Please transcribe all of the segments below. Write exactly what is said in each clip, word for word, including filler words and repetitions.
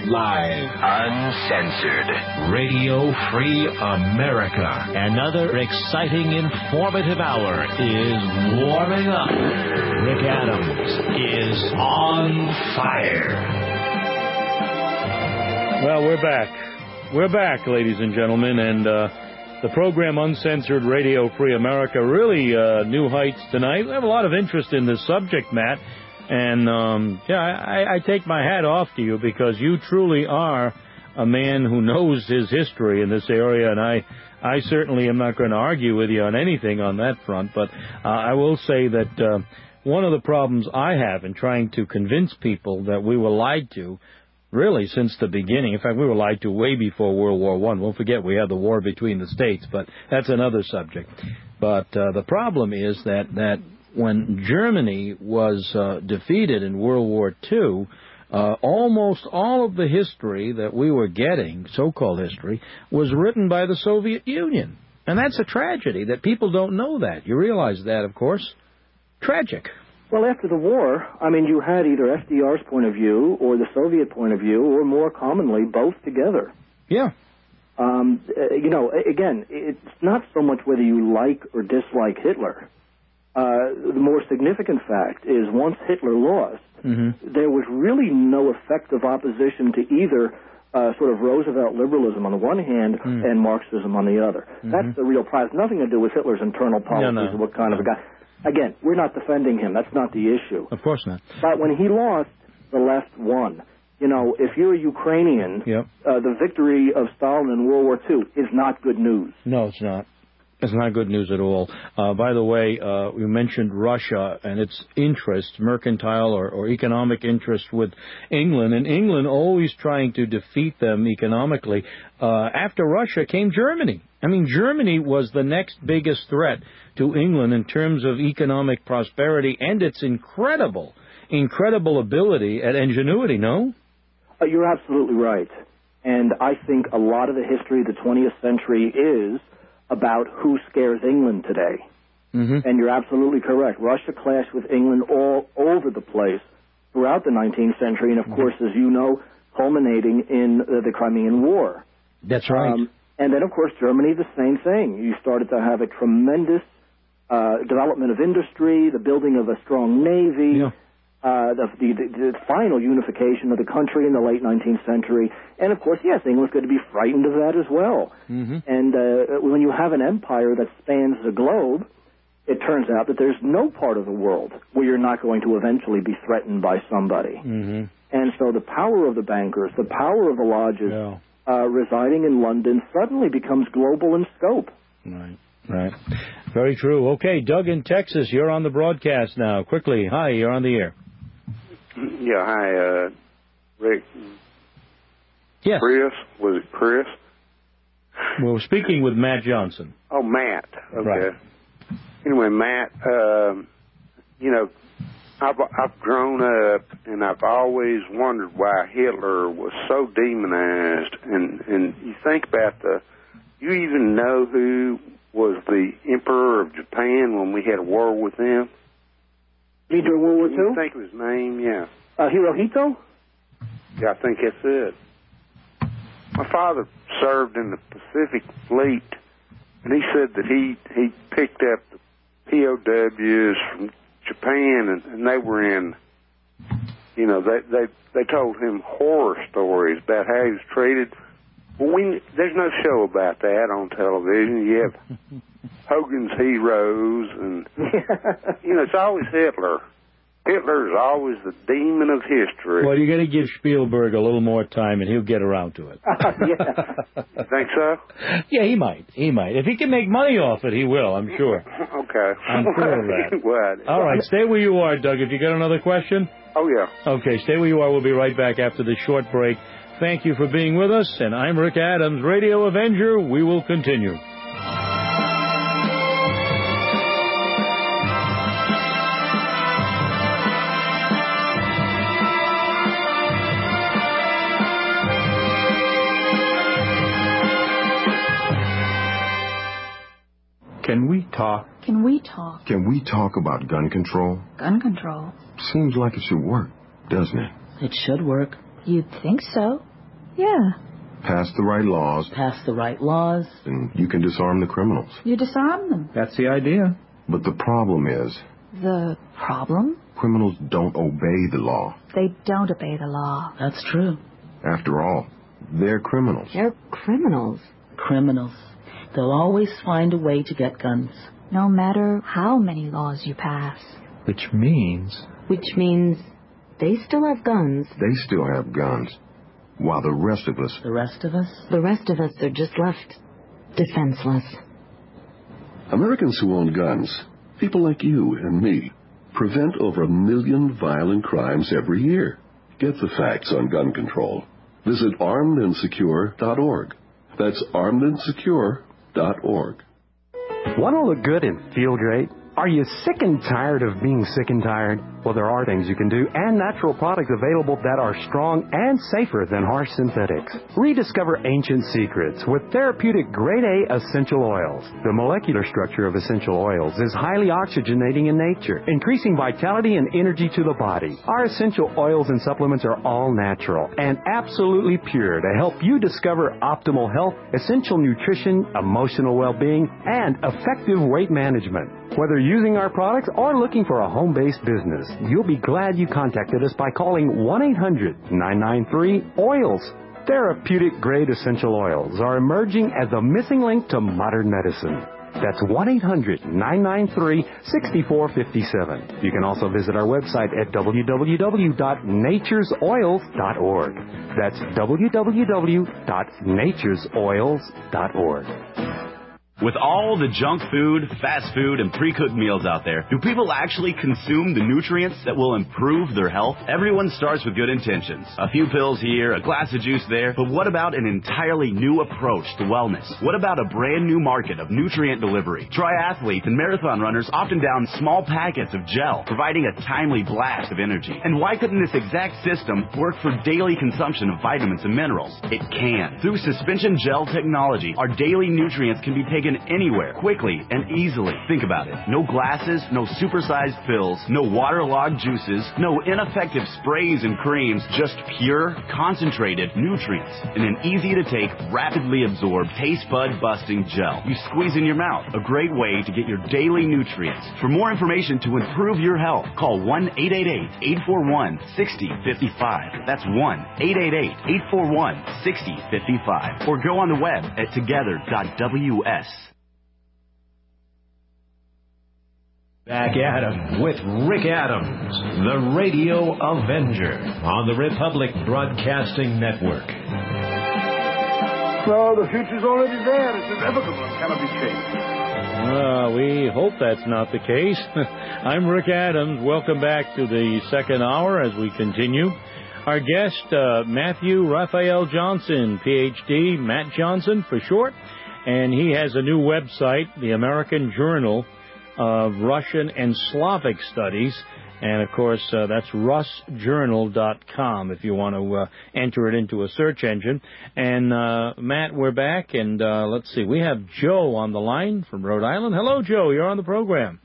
Live. Uncensored. Radio Free America. Another exciting, informative hour is warming up. Rick Adams is on fire. Well, we're back. We're back, ladies and gentlemen, and uh, the program Uncensored Radio Free America really uh, new heights tonight. We have a lot of interest in this subject, Matt. And, um, yeah, I, I take my hat off to you because you truly are a man who knows his history in this area, and I, I certainly am not going to argue with you on anything on that front, but uh, I will say that uh, one of the problems I have in trying to convince people that we were lied to, really since the beginning, in fact, we were lied to way before World War One. Won't forget we had the war between the states, but that's another subject. But uh, the problem is that, that when Germany was uh, defeated in World War Two, uh, almost all of the history that we were getting, so-called history, was written by the Soviet Union. And that's a tragedy that people don't know that. You realize that, of course. Tragic. Well, after the war, I mean, you had either F D R's point of view or the Soviet point of view, or more commonly, both together. Yeah. Um, you know, again, it's not so much whether you like or dislike Hitler. Uh, the more significant fact is once Hitler lost, mm-hmm. there was really no effective opposition to either uh, sort of Roosevelt liberalism on the one hand mm. and Marxism on the other. Mm-hmm. That's the real prize. Nothing to do with Hitler's internal policies no, no. or what kind no. of a guy. Again, we're not defending him. That's not the issue. Of course not. But when he lost, the left won. You know, if you're a Ukrainian, yep. uh, the victory of Stalin in World War Two is not good news. No, it's not. It's not good news at all. Uh, by the way, uh, you mentioned Russia and its interest, mercantile or, or economic interest with England, and England always trying to defeat them economically. Uh, after Russia came Germany. I mean, Germany was the next biggest threat to England in terms of economic prosperity and its incredible, incredible ability at ingenuity, no? Uh, you're absolutely right. And I think a lot of the history of the twentieth century is about who scares England today. Mm-hmm. And you're absolutely correct. Russia clashed with England all over the place throughout the nineteenth century, and of mm-hmm. course, as you know, culminating in uh, the Crimean War. That's right. Um, and then, of course, Germany, the same thing. You started to have a tremendous uh, development of industry, the building of a strong navy, yeah. Uh, the, the, the final unification of the country in the late nineteenth century. And, of course, yes, England's going to be frightened of that as well. Mm-hmm. And uh, when you have an empire that spans the globe, it turns out that there's no part of the world where you're not going to eventually be threatened by somebody. Mm-hmm. And so the power of the bankers, the power of the lodges yeah. uh, residing in London suddenly becomes global in scope. Right, right. Very true. Okay, Doug in Texas, you're on the broadcast now. Quickly, hi, you're on the air. Yeah, hi, uh, Rick. Yes. Chris, was it Chris? Well, we're speaking with Matt Johnson. Oh, Matt. Okay. Right. Anyway, Matt, um, you know, I've, I've grown up and I've always wondered why Hitler was so demonized. And, and you think about the, you even know who was the Emperor of Japan when we had a war with them? He during World War Two? You think of his name, yeah. Uh, Hirohito? Yeah, I think that's it. My father served in the Pacific Fleet, and he said that he, he picked up the P O Ws from Japan, and, and they were in, you know, they, they they told him horror stories about how he was treated. Well, we, there's no show about that on television. You have Hogan's Heroes, and, you know, it's always Hitler. Hitler is always the demon of history. Well, you're going to give Spielberg a little more time, and he'll get around to it. Uh, yeah. Think so? Yeah, he might. He might. If he can make money off it, he will, I'm sure. Okay. I'm sure of that. He would. All right, stay where you are, Doug. If you got another question? Oh, yeah. Okay, stay where you are. We'll be right back after this short break. Thank you for being with us, and I'm Rick Adams, Radio Avenger. We will continue. Can we talk? Can we talk? Can we talk about gun control? Gun control? Seems like it should work, doesn't it? It should work. You'd think so. Yeah. Pass the right laws. Pass the right laws. And you can disarm the criminals. You disarm them. That's the idea. But the problem is... The problem? Criminals don't obey the law. They don't obey the law. That's true. After all, they're criminals. They're criminals. Criminals. They'll always find a way to get guns. No matter how many laws you pass. Which means... Which means they still have guns. They still have guns. While the rest of us... The rest of us? The rest of us are just left defenseless. Americans who own guns, people like you and me, prevent over a million violent crimes every year. Get the facts on gun control. Visit armed and secure dot org. That's armed and secure dot org. Want to look good and feel great? Are you sick and tired of being sick and tired? Well, there are things you can do and natural products available that are strong and safer than harsh synthetics. Rediscover ancient secrets with therapeutic grade A essential oils. The molecular structure of essential oils is highly oxygenating in nature, increasing vitality and energy to the body. Our essential oils and supplements are all natural and absolutely pure to help you discover optimal health, essential nutrition, emotional well-being, and effective weight management. Whether using our products or looking for a home-based business, you'll be glad you contacted us by calling one eight hundred nine nine three oils. Therapeutic-grade essential oils are emerging as a missing link to modern medicine. That's one eight hundred nine nine three six four five seven. You can also visit our website at w w w dot natures oils dot org. That's w w w dot natures oils dot org. With all the junk food, fast food, and pre-cooked meals out there, do people actually consume the nutrients that will improve their health? Everyone starts with good intentions. A few pills here, a glass of juice there, but what about an entirely new approach to wellness? What about a brand new market of nutrient delivery? Triathletes and marathon runners often down small packets of gel, providing a timely blast of energy. And why couldn't this exact system work for daily consumption of vitamins and minerals? It can. Through suspension gel technology, our daily nutrients can be taken anywhere, quickly and easily. Think about it. No glasses, no supersized pills, no waterlogged juices, no ineffective sprays and creams, just pure, concentrated nutrients in an easy-to-take, rapidly absorbed, taste bud-busting gel. You squeeze in your mouth. A great way to get your daily nutrients. For more information to improve your health, call one eight eight eight, eight four one, six zero five five. That's one eight eight eight, eight four one, six zero five five. Or go on the web at together dot w s. Back at 'em with Rick Adams, the Radio Avenger, on the Republic Broadcasting Network. So the future's already there. It's irrevocable and cannot be changed. Uh, we hope that's not the case. I'm Rick Adams. Welcome back to the second hour as we continue. Our guest, uh, Matthew Raphael Johnson, P H D, Matt Johnson for short, and he has a new website, the American Journal of Russian and Slavic Studies, and of course uh, that's russ journal dot com if you want to uh, enter it into a search engine. And uh, Matt, we're back, and uh, let's see, we have Joe on the line from Rhode Island. Hello, Joe, you're on the program.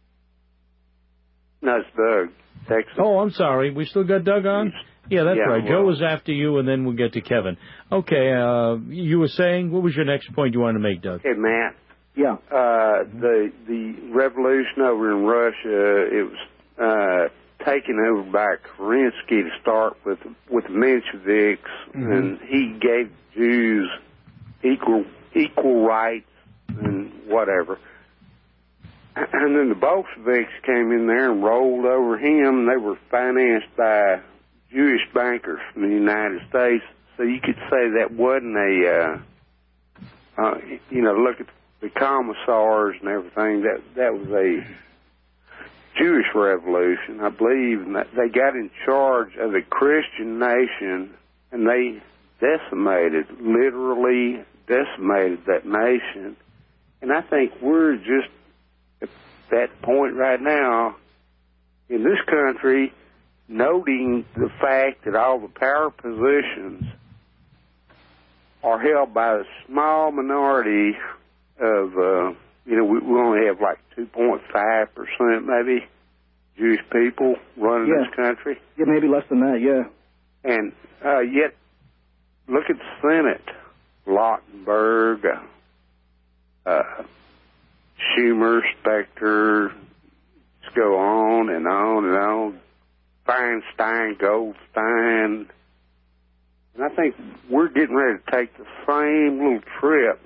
No, it's Doug, Texas. Oh, I'm sorry, we still got Doug on? Yeah, that's yeah, right. well, Joe was after you, and then we'll get to Kevin. Okay, uh, you were saying, what was your next point you wanted to make, Doug? Hey, Matt. Yeah. Uh, the the revolution over in Russia, it was uh, taken over by Kerensky to start with, with the Mensheviks, mm-hmm. and he gave Jews equal equal rights and whatever. And then the Bolsheviks came in there and rolled over him. They were financed by Jewish bankers from the United States, so you could say that wasn't a, uh, uh, you know, look at the commissars and everything. That that was a Jewish revolution, I believe, and that they got in charge of a Christian nation, and they decimated, literally decimated that nation. And I think we're just at that point right now in this country, noting the fact that all the power positions are held by a small minority of, uh, you know, we, we only have like two point five percent maybe Jewish people running yeah. this country. Yeah, maybe less than that, yeah. And uh, yet look at the Senate. Lautenberg, uh, uh, Schumer, Specter, just go on and on and on. Feinstein, Goldstein. And I think we're getting ready to take the same little trip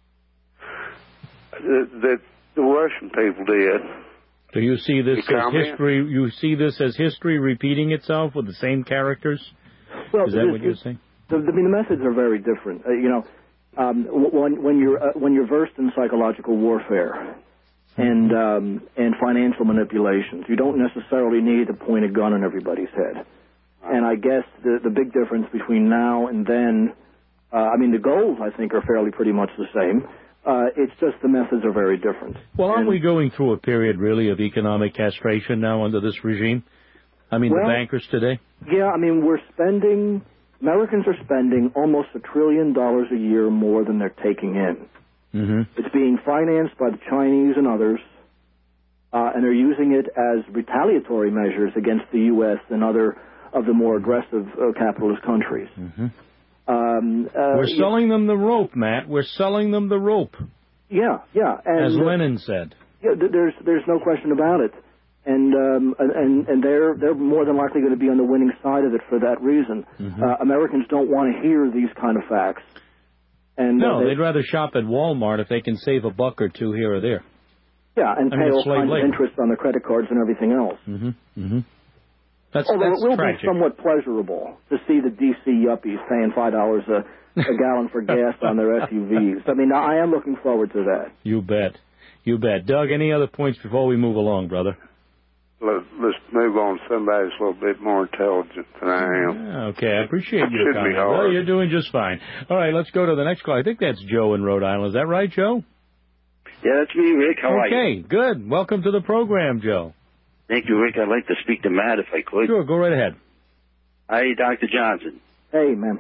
that, that the Russian people did. Do you see this You as comment? history? You see this as history repeating itself with the same characters? Well, Is that this, what you're saying? The, I mean, the methods are very different. Uh, you know, um, when, when you're uh, when you're versed in psychological warfare and um, and financial manipulations, you don't necessarily need to point a gun on everybody's head. And I guess the the big difference between now and then, uh, I mean, the goals I think are fairly pretty much the same. Uh, it's just the methods are very different. Well, aren't and, we going through a period really of economic castration now under this regime? I mean, well, the bankers today. Yeah, I mean, we're spending. Americans are spending almost a trillion dollars a year more than they're taking in. Mm-hmm. It's being financed by the Chinese and others, uh, and they're using it as retaliatory measures against the U S and other of the more aggressive uh, capitalist countries. Mm-hmm. Um, uh, We're selling them the rope, Matt. We're selling them the rope. Yeah, yeah. And, as Lenin said. Yeah, there's there's no question about it. And um, and and they're they're more than likely going to be on the winning side of it for that reason. Mm-hmm. Uh, Americans don't want to hear these kind of facts. And no, uh, they, they'd rather shop at Walmart if they can save a buck or two here or there. Yeah, and I pay mean, all slave kinds labor. of interest on their credit cards and everything else. Mm-hmm. Mm-hmm. That's, Although that's it will tragic. be somewhat pleasurable to see the D C yuppies paying five dollars a, a gallon for gas on their S U Vs. I mean, I am looking forward to that. You bet. You bet. Doug, any other points before we move along, brother? Let's, let's move on to somebody that's a little bit more intelligent than I am. Okay, I appreciate you. Shouldn't be hard. Well, you're doing just fine. All right, let's go to the next call. I think that's Joe in Rhode Island. Is that right, Joe? Yeah, that's me, Rick. How are you? Okay, good. Welcome to the program, Joe. Thank you, Rick. I'd like to speak to Matt if I could. Sure, go right ahead. Hi, Doctor Johnson. Hey, man.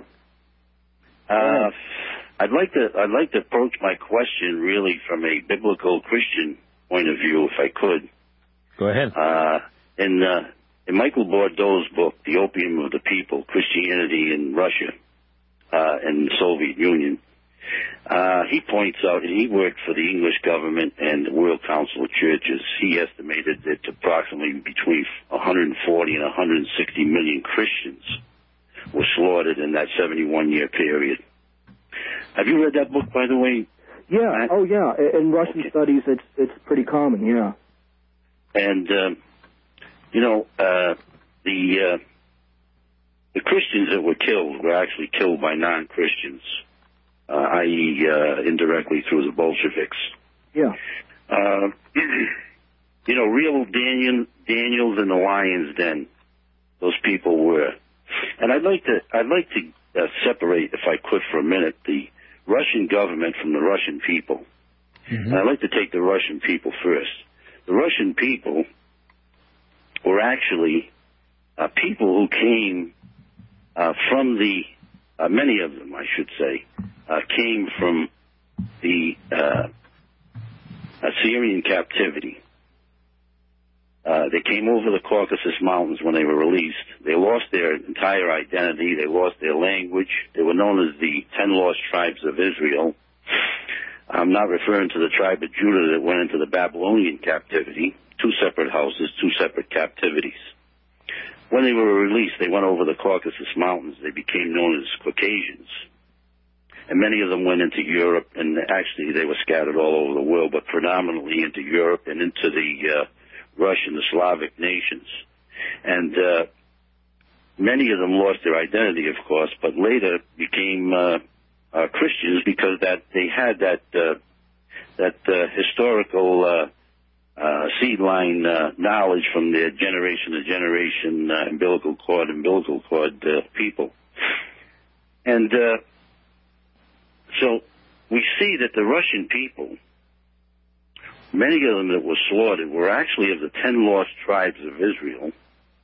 Uh, I'd like to I'd like to approach my question really from a biblical Christian point of view, if I could. Go ahead. Uh, in uh, in Michael Bordeaux's book, The Opium of the People: Christianity in Russia uh, and the Soviet Union, uh, he points out, and he worked for the English government and the World Council of Churches. He estimated that approximately between one hundred forty and one hundred sixty million Christians were slaughtered in that seventy-one year period. Have you read that book, by the way? Yeah. Matt? Oh, yeah. In Russian studies, it's it's pretty common. Yeah. And um, you know, uh, the uh, the Christians that were killed were actually killed by non-Christians, uh, that is, uh, indirectly through the Bolsheviks. Yeah. Uh, you know, real Daniel, Daniels in the lion's den. Those people were, and I'd like to I'd like to uh, separate, if I could, for a minute, the Russian government from the Russian people. Mm-hmm. And I'd like to take the Russian people first. The Russian people were actually uh, people who came uh, from the, uh, many of them, I should say, uh, came from the uh, Assyrian captivity. Uh, they came over the Caucasus Mountains when they were released. They lost their entire identity. They lost their language. They were known as the Ten Lost Tribes of Israel. I'm not referring to the tribe of Judah that went into the Babylonian captivity. Two separate houses, two separate captivities. When they were released, they went over the Caucasus Mountains. They became known as Caucasians. And many of them went into Europe, and actually they were scattered all over the world, but predominantly into Europe and into the uh, Russian, the Slavic nations. And uh, many of them lost their identity, of course, but later became uh, uh, Christians because that they had that uh, that uh, historical uh, uh, seed line uh, knowledge from their generation to generation uh, umbilical cord, umbilical cord uh, people. And uh, so we see that the Russian people, many of them that were slaughtered, were actually of the ten lost tribes of Israel.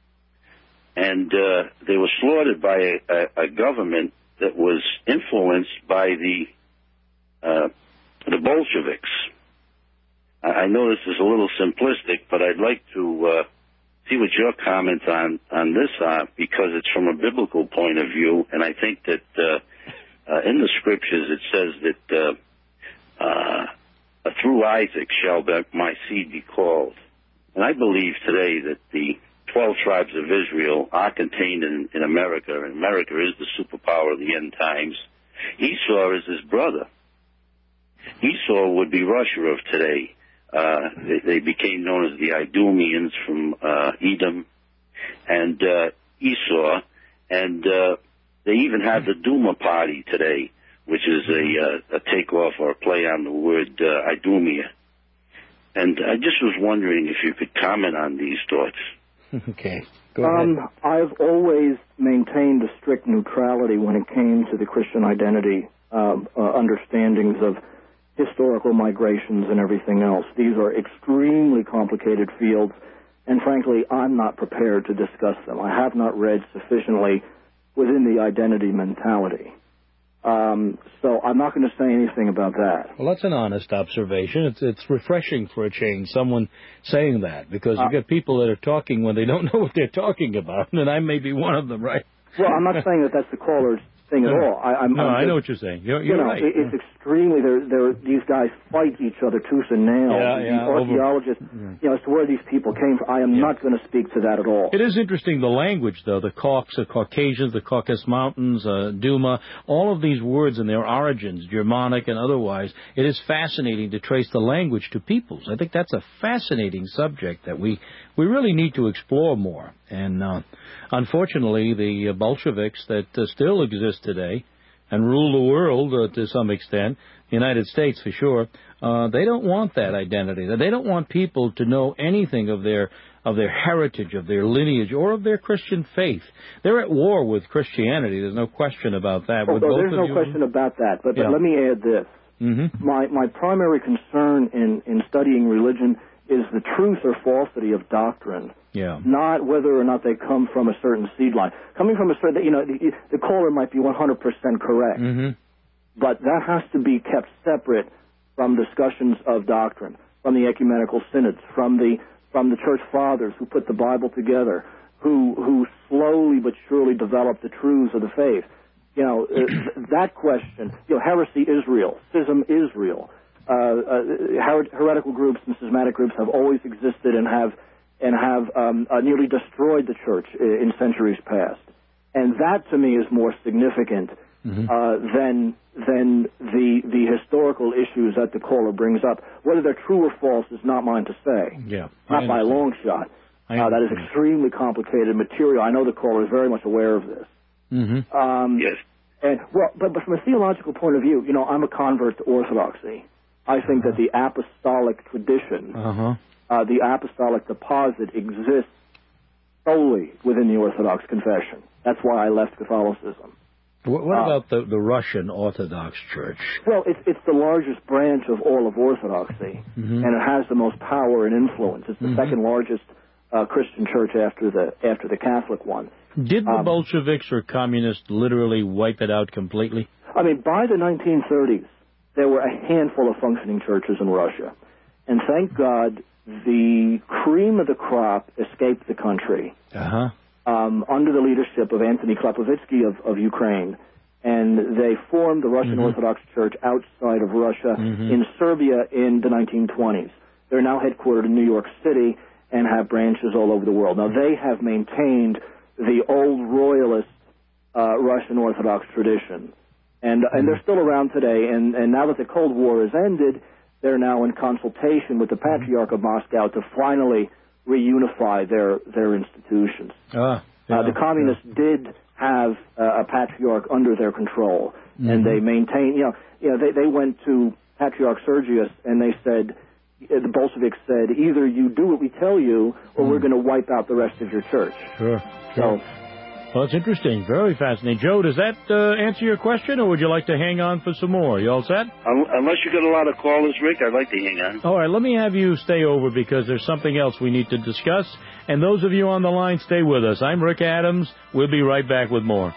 And uh, they were slaughtered by a, a, a government that was influenced by the uh, the Bolsheviks. I, I know this is a little simplistic, but I'd like to uh, see what your comments on, on this are, because it's from a biblical point of view, and I think that uh, uh, in the scriptures it says that uh, uh, through Isaac shall my seed be called. And I believe today that the twelve tribes of Israel are contained in, in America, and America is the superpower of the end times. Esau is his brother. Esau would be Russia of today. Uh, they, they became known as the Idumeans from uh, Edom and uh, Esau, and uh, they even have the Duma party today, which is a, uh, a takeoff or a play on the word uh, Idumea. And I just was wondering if you could comment on these thoughts. Okay, go ahead. Um, I've always maintained a strict neutrality when it came to the Christian identity uh, uh, understandings of historical migrations and everything else. These are extremely complicated fields, and frankly, I'm not prepared to discuss them. I have not read sufficiently within the identity mentality. Um, so I'm not going to say anything about that. Well, that's an honest observation. It's it's refreshing for a change, someone saying that, because uh, you get people that are talking when they don't know what they're talking about, and I may be one of them, right? Well, I'm not saying that that's the caller's thing at all. I, I'm, no, I'm just, I know what you're saying. You're, you're you know, right. It, it's extremely, they're, they're, these guys fight each other tooth and nail. Yeah, these yeah, archaeologists, over, you know, as to where these people came from. I am yeah. not going to speak to that at all. It is interesting, the language, though, the Caucs, the Caucasians, the Caucasus Mountains, uh, Duma, all of these words and their origins, Germanic and otherwise, it is fascinating to trace the language to peoples. I think that's a fascinating subject that we, we really need to explore more. And uh, unfortunately, the uh, Bolsheviks that uh, still exist today and rule the world uh, to some extent, the United States for sure, uh, they don't want that identity. They don't want people to know anything of their of their heritage, of their lineage, or of their Christian faith. They're at war with Christianity. There's no question about that. Oh, with no, both there's of no you? question about that. But, yeah. but let me add this. Mm-hmm. My my primary concern in, in studying religion is the truth or falsity of doctrine. Yeah. Not whether or not they come from a certain seed line. Coming from a certain, you know, the, the caller might be one hundred percent correct, mm-hmm. but that has to be kept separate from discussions of doctrine, from the ecumenical synods, from the from the church fathers who put the Bible together, who who slowly but surely developed the truths of the faith. You know, uh, that question, you know, heresy Israel, schism Israel, uh, uh, her- heretical groups and schismatic groups have always existed and have and have um, uh, nearly destroyed the church in centuries past. And that, to me, is more significant mm-hmm. uh, than than the the historical issues that the caller brings up. Whether they're true or false is not mine to say. Yeah, not by a long shot. Uh, that is extremely complicated material. I know the caller is very much aware of this. Mm-hmm. Um, yes. And well, but, but from a theological point of view, you know, I'm a convert to Orthodoxy. I think uh-huh. that the apostolic tradition, uh-huh. uh, the apostolic deposit, exists solely within the Orthodox confession. That's why I left Catholicism. What, what uh, about the, the Russian Orthodox Church? Well, it's it's the largest branch of all of Orthodoxy, mm-hmm. and it has the most power and influence. It's the mm-hmm. second largest uh, Christian church after the after the Catholic one. Did the um, Bolsheviks or communists literally wipe it out completely? I mean, by the nineteen thirties, there were a handful of functioning churches in Russia. And thank God the cream of the crop escaped the country uh-huh. um, under the leadership of Anthony Klepovitsky of, of Ukraine. And they formed the Russian mm-hmm. Orthodox Church outside of Russia mm-hmm. in Serbia in the nineteen twenties. They're now headquartered in New York City and have branches all over the world. Now, they have maintained the old royalist uh, Russian Orthodox tradition. And uh, and they're still around today. And, and now that the Cold War has ended, they're now in consultation with the Patriarch of Moscow to finally reunify their their institutions. Ah, yeah, uh, the communists yeah. did have uh, a patriarch under their control, mm-hmm. and they maintained. You know, you know, they they went to Patriarch Sergius and they said, the Bolsheviks said, either you do what we tell you, or mm. we're going to wipe out the rest of your church. Sure. sure. So, well, it's interesting. Very fascinating. Joe, does that uh, answer your question, or would you like to hang on for some more? You all set? Um, unless you got a lot of callers, Rick, I'd like to hang on. All right, let me have you stay over because there's something else we need to discuss. And those of you on the line, stay with us. I'm Rick Adams. We'll be right back with more.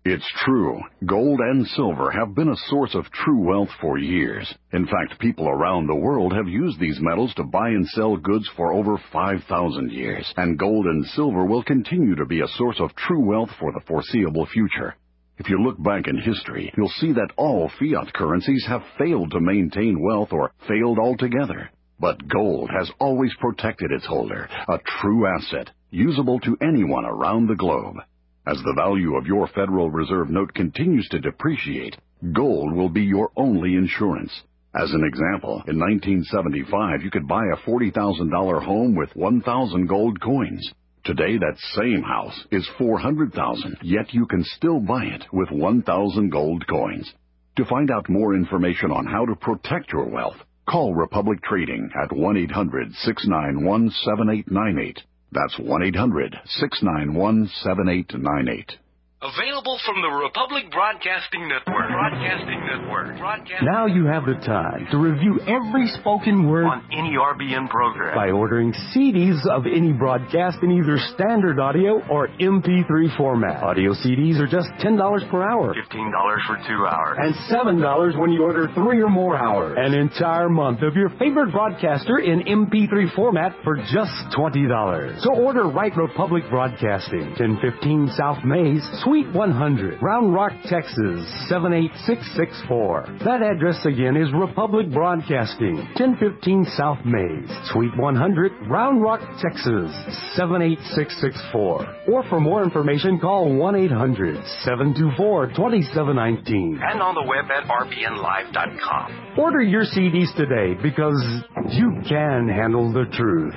It's true. Gold and silver have been a source of true wealth for years. In fact, people around the world have used these metals to buy and sell goods for over five thousand years. And gold and silver will continue to be a source of true wealth for the foreseeable future. If you look back in history, you'll see that all fiat currencies have failed to maintain wealth or failed altogether. But gold has always protected its holder, a true asset, usable to anyone around the globe. As the value of your Federal Reserve note continues to depreciate, gold will be your only insurance. As an example, in nineteen seventy-five, you could buy a forty thousand dollars home with one thousand gold coins. Today, that same house is four hundred thousand dollars, yet you can still buy it with one thousand gold coins. To find out more information on how to protect your wealth, call Republic Trading at one eight hundred, six nine one, seven eight nine eight. That's one eight hundred, six nine one, seven eight nine eight. Available from the Republic Broadcasting Network. Broadcasting Network. Broadcasting Now you have the time to review every spoken word on any R B N program by ordering C Ds of any broadcast in either standard audio or M P three format. Audio C Ds are just ten dollars per hour. fifteen dollars for two hours. And seven dollars when you order three or more hours. An entire month of your favorite broadcaster in M P three format for just twenty dollars. So order right Republic Broadcasting, ten fifteen South Mays, Suite one hundred, Round Rock, Texas, seven eight six six four. That address again is Republic Broadcasting, ten fifteen South Mays, Suite one hundred, Round Rock, Texas, seven eight six six four. Or for more information, call one eight hundred, seven two four, two seven one nine. And on the web at r b n live dot com. Order your C Ds today because you can handle the truth.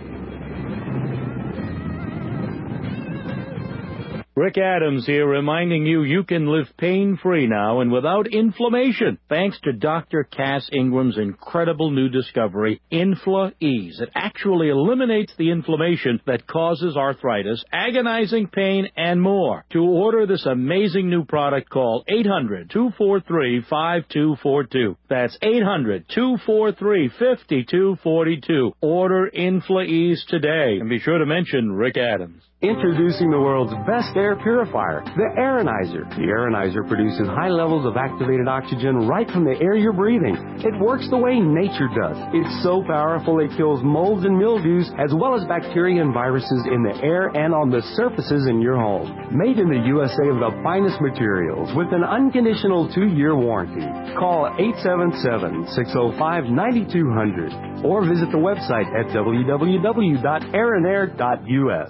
Rick Adams here, reminding you you can live pain-free now and without inflammation, thanks to Doctor Cass Ingram's incredible new discovery, Infla-Ease. It actually eliminates the inflammation that causes arthritis, agonizing pain, and more. To order this amazing new product, call eight hundred, two four three, five two four two. That's eight hundred, two four three, five two four two. Order Infla-Ease today, and be sure to mention Rick Adams. Introducing the world's best air purifier, the Aeronizer. The Aeronizer produces high levels of activated oxygen right from the air you're breathing. It works the way nature does. It's so powerful it kills molds and mildews as well as bacteria and viruses in the air and on the surfaces in your home. Made in the U S A of the finest materials with an unconditional two-year warranty. Call eight seven seven, six oh five, nine two zero zero or visit the website at w w w dot aeronair dot u s.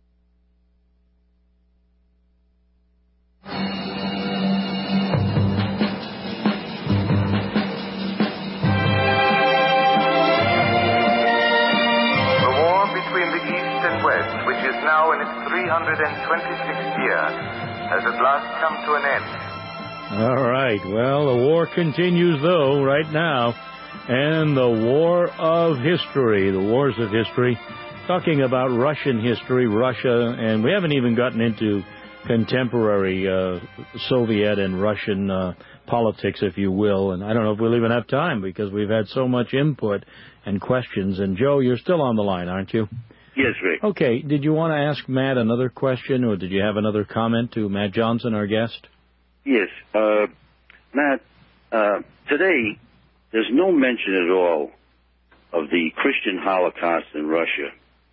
Now in its three hundred twenty-sixth year, has at last come to an end. All right. Well, the war continues, though, right now. And the war of history, the wars of history, talking about Russian history, Russia, and we haven't even gotten into contemporary uh, Soviet and Russian uh, politics, if you will. And I don't know if we'll even have time because we've had so much input and questions. And, Joe, you're still on the line, aren't you? Yes, Rick. Okay, did you want to ask Matt another question, or did you have another comment to Matt Johnson, our guest? Yes. Uh, Matt, uh, today there's no mention at all of the Christian Holocaust in Russia.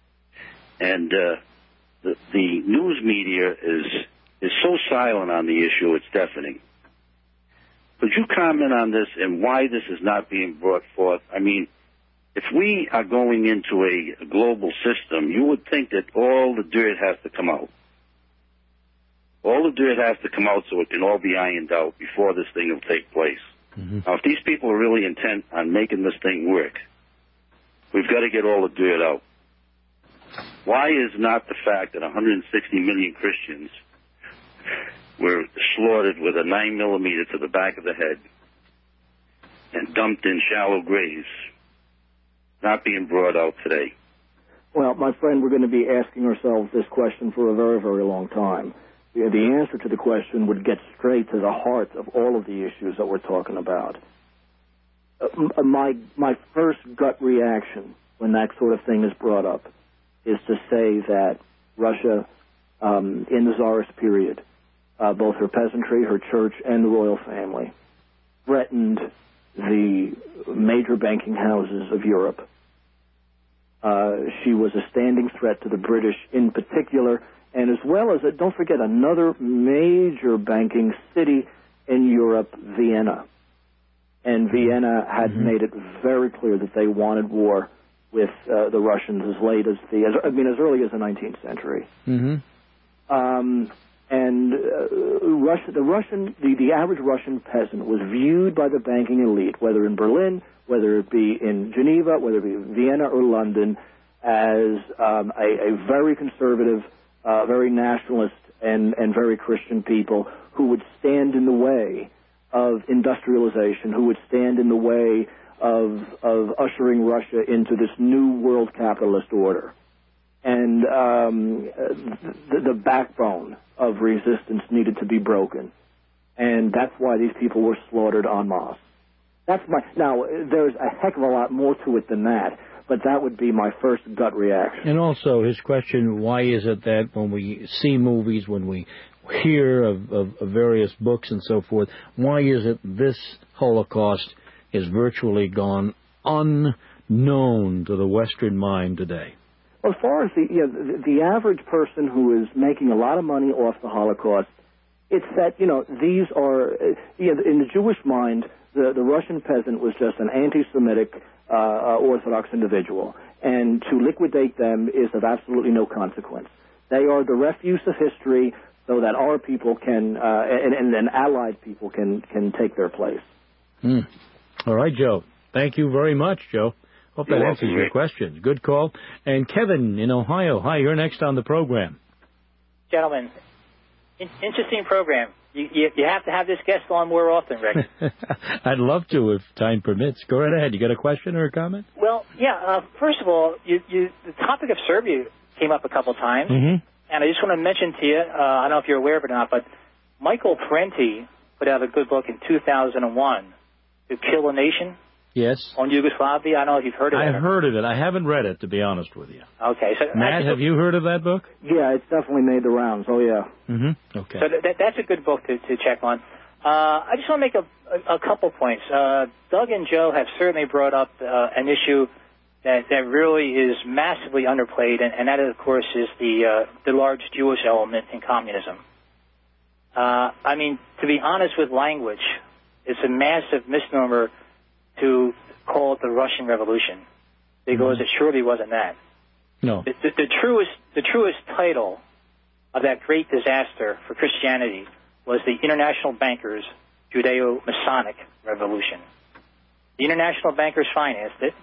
And uh, the, the news media is, is so silent on the issue, it's deafening. Could you comment on this and why this is not being brought forth? I mean, if we are going into a, a global system, you would think that all the dirt has to come out. All the dirt has to come out so it can all be ironed out before this thing will take place. Mm-hmm. Now, if these people are really intent on making this thing work, we've got to get all the dirt out. Why is not the fact that one hundred sixty million Christians were slaughtered with a nine millimeter to the back of the head and dumped in shallow graves not being brought out today? Well, my friend, we're going to be asking ourselves this question for a very, very long time. The answer to the question would get straight to the heart of all of the issues that we're talking about. Uh, my my first gut reaction when that sort of thing is brought up is to say that Russia, um, in the Tsarist period, uh, both her peasantry, her church, and the royal family, threatened the major banking houses of Europe. Uh, she was a standing threat to the British in particular, and as well as, uh, don't forget, another major banking city in Europe, Vienna. And Vienna had mm-hmm. made it very clear that they wanted war with uh, the Russians as late as the, as, I mean, as early as the nineteenth century. Mm-hmm. Um, and uh, Russia, the Russian, the, the average Russian peasant was viewed by the banking elite, whether in Berlin, whether it be in Geneva, whether it be Vienna or London, as um, a, a very conservative, uh, very nationalist, and, and very Christian people who would stand in the way of industrialization, who would stand in the way of of ushering Russia into this new world capitalist order. And um, the, the backbone of resistance needed to be broken. And that's why these people were slaughtered en masse. That's my, now, there's a heck of a lot more to it than that, but that would be my first gut reaction. And also his question, why is it that when we see movies, when we hear of, of, of various books and so forth, why is it this Holocaust is virtually gone unknown to the Western mind today? Well, as far as the, you know, the, the average person who is making a lot of money off the Holocaust, it's that, you know, these are, you know, in the Jewish mind, the, the Russian peasant was just an anti-Semitic uh, uh, Orthodox individual, and to liquidate them is of absolutely no consequence. They are the refuse of history so that our people can, uh, and, and then allied people can, can take their place. Hmm. All right, Joe. Thank you very much, Joe. Hope that You're answers welcome, your Rick. questions. Good call. And Kevin in Ohio. Hi, you're next on the program. Gentlemen, in- interesting program. You, you you have to have this guest on more often, Rick. I'd love to if time permits. Go right ahead. You got a question or a comment? Well, yeah. Uh, first of all, you, you, the topic of Serbia came up a couple times, mm-hmm. and I just want to mention to you, uh, I don't know if you're aware of it or not, but Michael Parenti put out a good book in two thousand one, To Kill a Nation. Yes. On Yugoslavia. I don't know if you've heard of it. I've heard of it. I haven't read it, to be honest with you. Okay. So Matt, have you heard of that book? Yeah, it's definitely made the rounds. Oh, yeah. Mm-hmm. Okay. So that, that's a good book to, to check on. Uh, I just want to make a, a, a couple points. Uh, Doug and Joe have certainly brought up uh, an issue that, that really is massively underplayed, and, and that, of course, is the uh, the large Jewish element in communism. Uh, I mean, to be honest with language, it's a massive misnomer to call it the Russian Revolution, because mm-hmm. it surely wasn't that. No. The, the, the truest the truest title of that great disaster for Christianity was the International Bankers Judeo-Masonic Revolution. The international bankers financed it,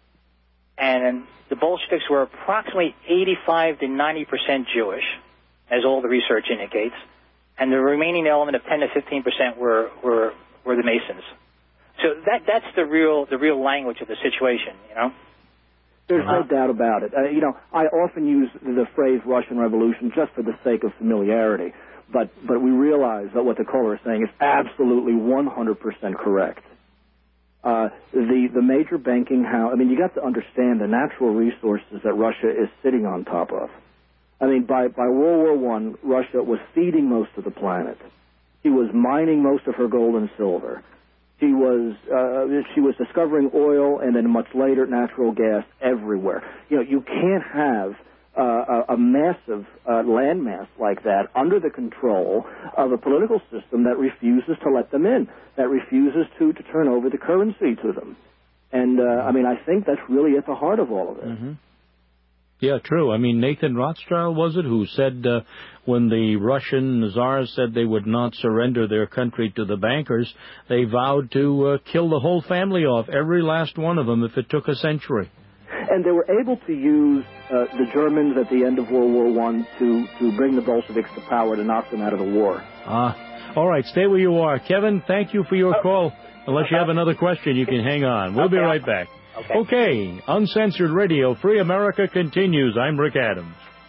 and the Bolsheviks were approximately eighty-five to ninety percent Jewish, as all the research indicates, and the remaining element of ten to fifteen percent were, were, were the Masons. So that that's the real the real language of the situation, you know. There's no uh, doubt about it. Uh, you know, I often use the phrase Russian Revolution just for the sake of familiarity, but but we realize that what the caller is saying is absolutely one hundred percent correct. Uh, the the major banking house. I mean, you got to understand the natural resources that Russia is sitting on top of. I mean, by by World War One, Russia was feeding most of the planet. She was mining most of her gold and silver. She was uh, she was discovering oil and then much later natural gas everywhere. You know, you can't have uh, a, a massive uh, landmass like that under the control of a political system that refuses to let them in, that refuses to, to turn over the currency to them. And, uh, I mean, I think that's really at the heart of all of it. Mm-hmm. Yeah, true. I mean, Nathan Rothschild, was it, who said uh, when the Russian czars said they would not surrender their country to the bankers, they vowed to uh, kill the whole family off, every last one of them, if it took a century. And they were able to use uh, the Germans at the end of World War One to, to bring the Bolsheviks to power, to knock them out of the war. Ah, all right, stay where you are. Kevin, thank you for your call. Unless you have another question, you can hang on. We'll be right back. Okay. Okay, Uncensored Radio, Free America continues. I'm Rick Adams.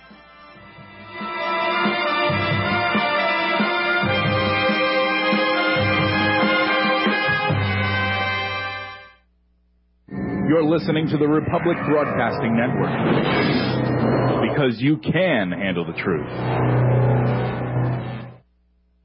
You're listening to the Republic Broadcasting Network, because you can handle the truth.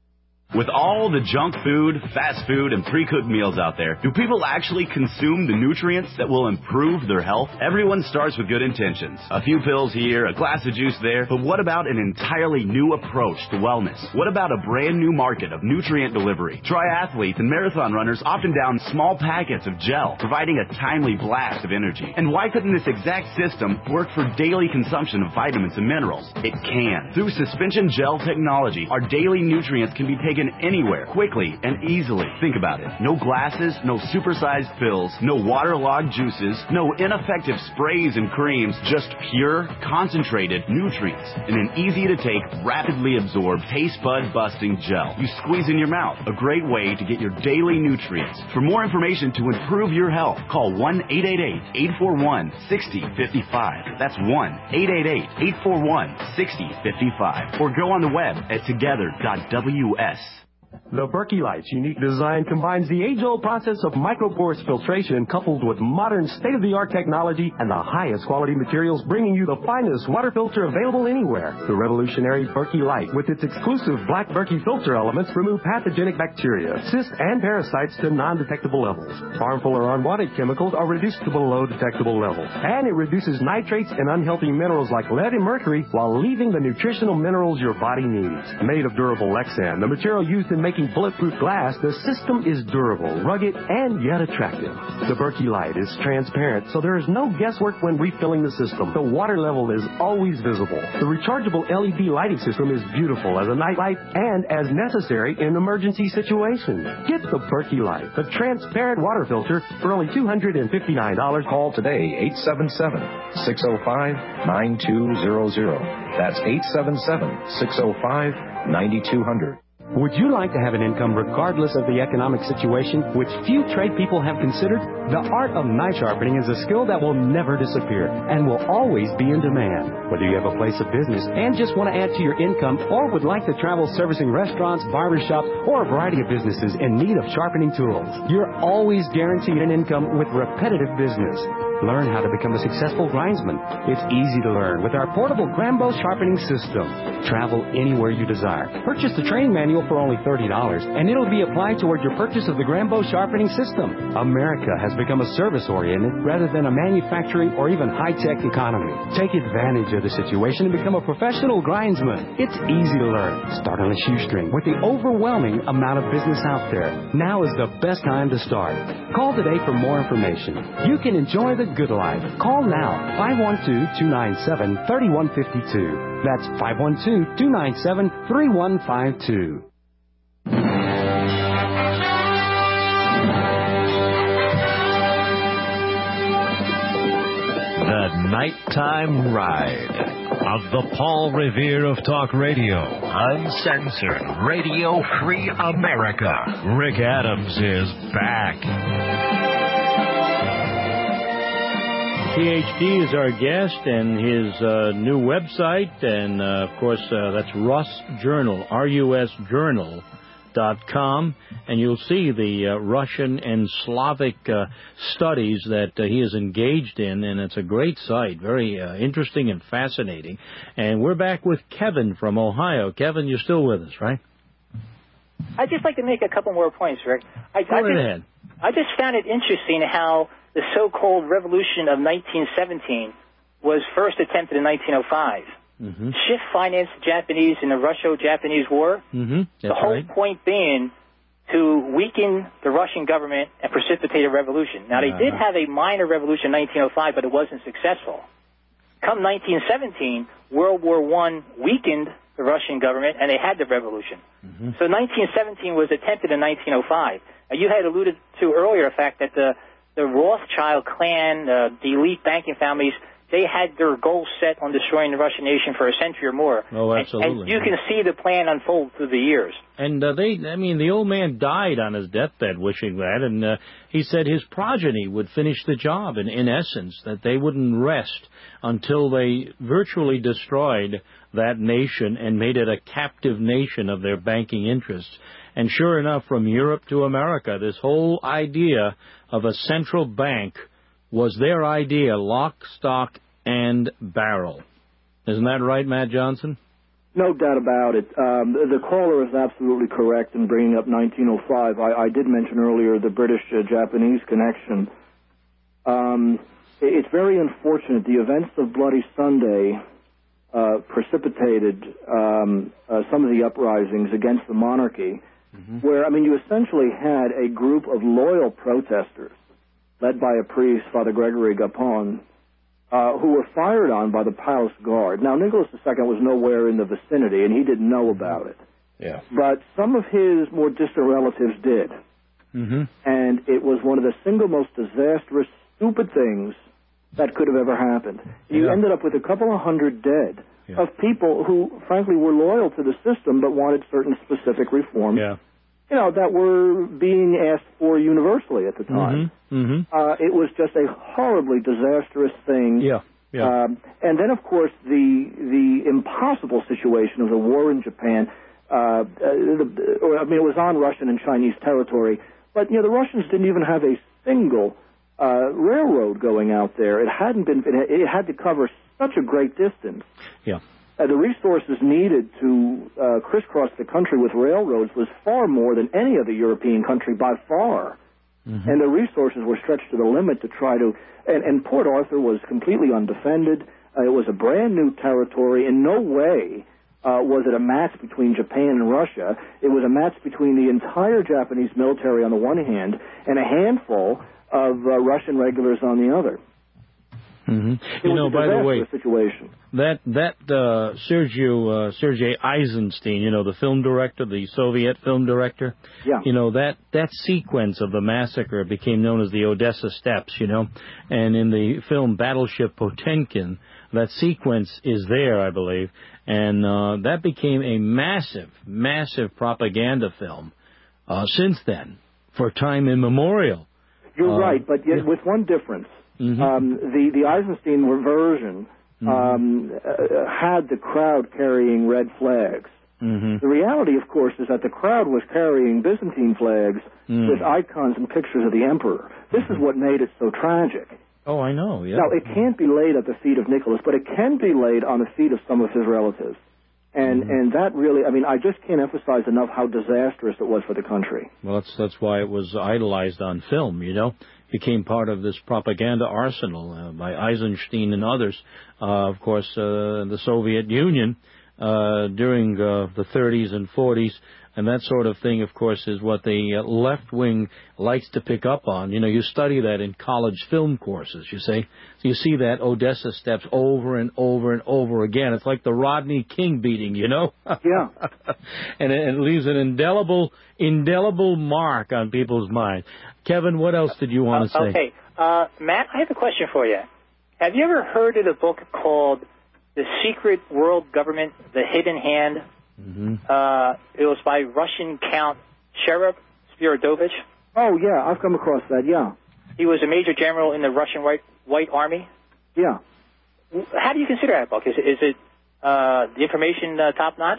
With all the junk food, fast food, and pre-cooked meals out there, do people actually consume the nutrients that will improve their health? Everyone starts with good intentions. A few pills here, a glass of juice there, but what about an entirely new approach to wellness? What about a brand new market of nutrient delivery? Triathletes and marathon runners often down small packets of gel, providing a timely blast of energy. And why couldn't this exact system work for daily consumption of vitamins and minerals? It can. Through suspension gel technology, our daily nutrients can be taken anywhere, quickly and easily. Think about it. No glasses, no supersized pills, no waterlogged juices, no ineffective sprays and creams, just pure, concentrated nutrients in an easy-to-take, rapidly absorbed, taste bud-busting gel. You squeeze in your mouth. A great way to get your daily nutrients. For more information to improve your health, call one eight eight eight, eight four one, six zero five five. That's one eight eight eight, eight four one, six zero five five. Or go on the web at together dot W S. The Berkey Light's unique design combines the age-old process of microporous filtration coupled with modern state-of-the-art technology and the highest quality materials, bringing you the finest water filter available anywhere. The revolutionary Berkey Light, with its exclusive black Berkey filter elements, remove pathogenic bacteria, cysts, and parasites to non-detectable levels. Harmful or unwanted chemicals are reduced to below detectable levels. And it reduces nitrates and unhealthy minerals like lead and mercury while leaving the nutritional minerals your body needs. Made of durable Lexan, the material used in making bulletproof glass, the system is durable, rugged, and yet attractive. The Berkey Light is transparent, so there is no guesswork when refilling the system. The water level is always visible. The rechargeable L E D lighting system is beautiful as a night light and as necessary in emergency situations. Get the Berkey Light, the transparent water filter, for only two hundred fifty-nine dollars. Call today, eight seven seven, six zero five, nine two zero zero. That's eight seven seven, six zero five, nine two zero zero. Would you like to have an income regardless of the economic situation, which few trade people have considered? The art of knife sharpening is a skill that will never disappear and will always be in demand. Whether you have a place of business and just want to add to your income, or would like to travel servicing restaurants, barbershops, or a variety of businesses in need of sharpening tools, you're always guaranteed an income with repetitive business. Learn how to become a successful grindsman. It's easy to learn with our portable Grambo sharpening system. Travel anywhere you desire. Purchase the training manual for only thirty dollars, and it'll be applied toward your purchase of the Grambo sharpening system. America has become a service-oriented rather than a manufacturing or even high-tech economy. Take advantage of the situation and become a professional grindsman. It's easy to learn. Start on a shoestring with the overwhelming amount of business out there. Now is the best time to start. Call today for more information. You can enjoy the good life. Call now, five one two, two nine seven, three one five two. That's five one two, two nine seven, three one five two. The Nighttime Ride of the Paul Revere of Talk Radio. Uncensored, radio-free America. Rick Adams is back. P H D is our guest, and his uh, new website, and uh, of course uh, that's Russ Journal, R U S Journal dot com, and you'll see the uh, Russian and Slavic uh, studies that uh, he is engaged in, and it's a great site, very uh, interesting and fascinating. And we're back with Kevin from Ohio. Kevin, you're still with us, right? I'd just like to make a couple more points, Rick. I, Go I right just, ahead. I just found it interesting how the so-called revolution of nineteen seventeen was first attempted in nineteen oh five. Mm-hmm. Schiff financed the Japanese in the Russo-Japanese War. Mm-hmm. The whole right. point being to weaken the Russian government and precipitate a revolution. Now, they uh-huh. did have a minor revolution in nineteen oh five, but it wasn't successful. Come nineteen seventeen, World War One weakened the Russian government, and they had the revolution. Mm-hmm. So nineteen seventeen was attempted in nineteen oh five. Now, you had alluded to earlier the fact that the The Rothschild clan, uh, the elite banking families, they had their goals set on destroying the Russian nation for a century or more. Oh, absolutely. And, and you can see the plan unfold through the years. And uh, they, I mean, the old man died on his deathbed wishing that, and uh, he said his progeny would finish the job, and in essence, that they wouldn't rest until they virtually destroyed that nation and made it a captive nation of their banking interests. And sure enough, from Europe to America, this whole idea of a central bank was their idea, lock, stock, and barrel. Isn't that right, Matt Johnson? No doubt about it. Um, the caller is absolutely correct in bringing up nineteen oh five. I, I did mention earlier the British-Japanese connection. Um, it's very unfortunate. The events of Bloody Sunday uh, precipitated um, uh, some of the uprisings against the monarchy, mm-hmm. where, I mean, you essentially had a group of loyal protesters led by a priest, Father Gregory Gapon, Uh, who were fired on by the palace guard. Now, Nicholas the Second was nowhere in the vicinity, and he didn't know about it. Yeah. But some of his more distant relatives did. Mm-hmm. And it was one of the single most disastrous, stupid things that could have ever happened. You Yeah. ended up with a couple of hundred dead Yeah. of people who, frankly, were loyal to the system but wanted certain specific reforms. Yeah. You know, that were being asked for universally at the time. Mm-hmm. Mm-hmm. Uh, it was just a horribly disastrous thing. Yeah, yeah. Um, and then, of course, the the impossible situation of the war in Japan. Uh, uh, the, or, I mean, it was on Russian and Chinese territory, but you know, the Russians didn't even have a single uh, railroad going out there. It hadn't been. It, it had to cover such a great distance. Yeah. Uh, the resources needed to uh, crisscross the country with railroads was far more than any other European country by far. Mm-hmm. And the resources were stretched to the limit to try to... And, and Port Arthur was completely undefended. Uh, it was a brand-new territory. In no way uh, was it a match between Japan and Russia. It was a match between the entire Japanese military on the one hand and a handful of uh, Russian regulars on the other. Mm-hmm. It You was know, a by the way, situation. that that uh, Sergio uh, Sergei Eisenstein, you know, the film director, the Soviet film director, yeah. you know, that that sequence of the massacre became known as the Odessa Steps, you know, and in the film Battleship Potemkin, that sequence is there, I believe, and uh, that became a massive, massive propaganda film uh, since then, for time immemorial. You're uh, right, but yet yeah. with one difference. Mm-hmm. Um, the, the Eisenstein version um, mm-hmm. uh, had the crowd carrying red flags. Mm-hmm. The reality, of course, is that the crowd was carrying Byzantine flags mm. with icons and pictures of the emperor. This is what made it so tragic. Oh, I know, yeah. Now, it can't be laid at the feet of Nicholas, but it can be laid on the feet of some of his relatives. And mm-hmm. and that really, I mean, I just can't emphasize enough how disastrous it was for the country. Well, that's that's why it was idolized on film, you know. Became part of this propaganda arsenal uh, by Eisenstein and others. Uh, of course, uh, the Soviet Union uh, during uh, the thirties and forties, and that sort of thing, of course, is what the uh, left wing likes to pick up on. You know, you study that in college film courses, you say. So you see that Odessa Steps over and over and over again. It's like the Rodney King beating, you know? Yeah. and it, it leaves an indelible, indelible mark on people's mind. Kevin, what else did you want to uh, say? Okay. Uh, Matt, I have a question for you. Have you ever heard of the book called The Secret World Government, The Hidden Hand? Mm-hmm. Uh, it was by Russian Count Sheriff Spiridovich. Oh, yeah, I've come across that, yeah. He was a major general in the Russian White, White Army. Yeah. How do you consider that book? Is it, is it uh, the information uh, top-notch?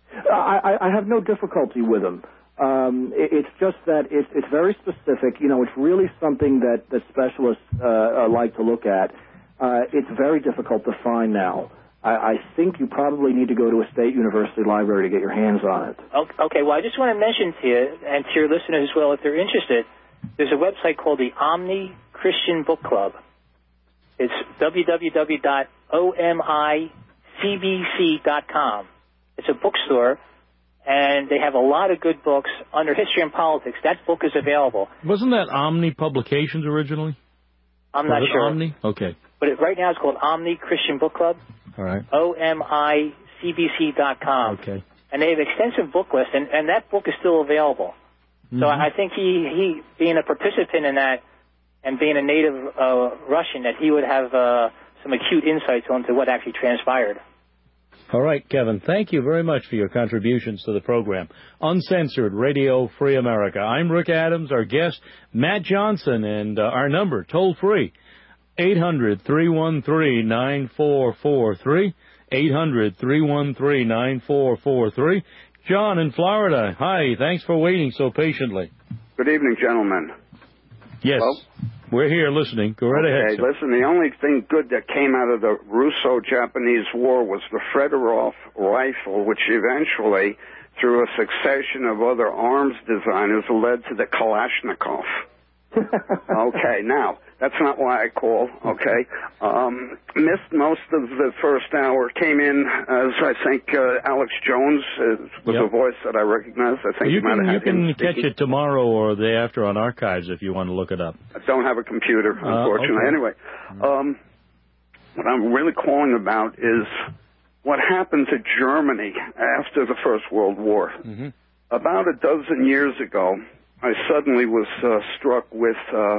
I, I have no difficulty with them. Um, it, it's just that it's, it's very specific. You know, it's really something that, that specialists uh, like to look at. Uh, it's very difficult to find now. I, I think you probably need to go to a state university library to get your hands on it. Okay, well, I just want to mention to you and to your listeners as well, if they're interested, there's a website called the Omni Christian Book Club. It's w w w dot o m i c b c dot com. It's a bookstore, and they have a lot of good books under history and politics. That book is available. Wasn't that Omni Publications originally? I'm Was not it sure. Omni? Okay. But it, right now it's called Omni Christian Book Club. All right. O M I C B C dot com. Okay. And they have extensive book lists, and, and that book is still available. Mm-hmm. So I think he, he, being a participant in that and being a native uh, Russian, that he would have uh, some acute insights onto what actually transpired. All right, Kevin, thank you very much for your contributions to the program. Uncensored Radio Free America. I'm Rick Adams, our guest, Matt Johnson, and uh, our number, toll-free, eight hundred, three one three, nine four four three, eight hundred, three one three, nine four four three. John in Florida, hi, thanks for waiting so patiently. Good evening, gentlemen. Yes. Hello? We're here listening. Go right okay, ahead, sir. Listen, the only thing good that came out of the Russo-Japanese War was the Fedorov rifle, which eventually, through a succession of other arms designers, led to the Kalashnikov. Okay, now, that's not why I call, okay? Um, missed most of the first hour, came in as, I think, uh, Alex Jones uh, was Yep. a voice that I recognized. I think You you might can, have you had him can catch speaking. it tomorrow or the day after on archives if you want to look it up. I don't have a computer, unfortunately. okay. Anyway, um, what I'm really calling about is what happened to Germany after the First World War. Mm-hmm. About a dozen years ago, I suddenly was uh, struck with uh,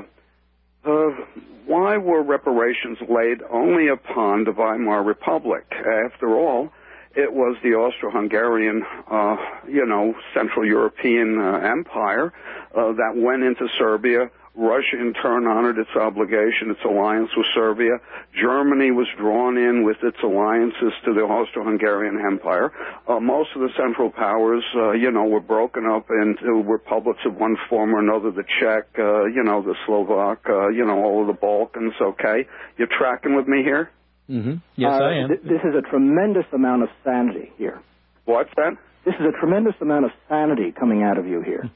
uh, why were reparations laid only upon the Weimar Republic? After all, it was the Austro-Hungarian, uh, you know, Central European uh, Empire uh, that went into Serbia. Russia, in turn, honored its obligation, its alliance with Serbia. Germany was drawn in with its alliances to the Austro-Hungarian Empire. Uh, most of the Central Powers, uh, you know, were broken up into republics of one form or another, the Czech, uh, you know, the Slovak, uh, you know, all of the Balkans, okay? You're tracking with me here? Mm-hmm. Yes, Uh, I am. th- this is a tremendous amount of sanity here. What's that? This is a tremendous amount of sanity coming out of you here.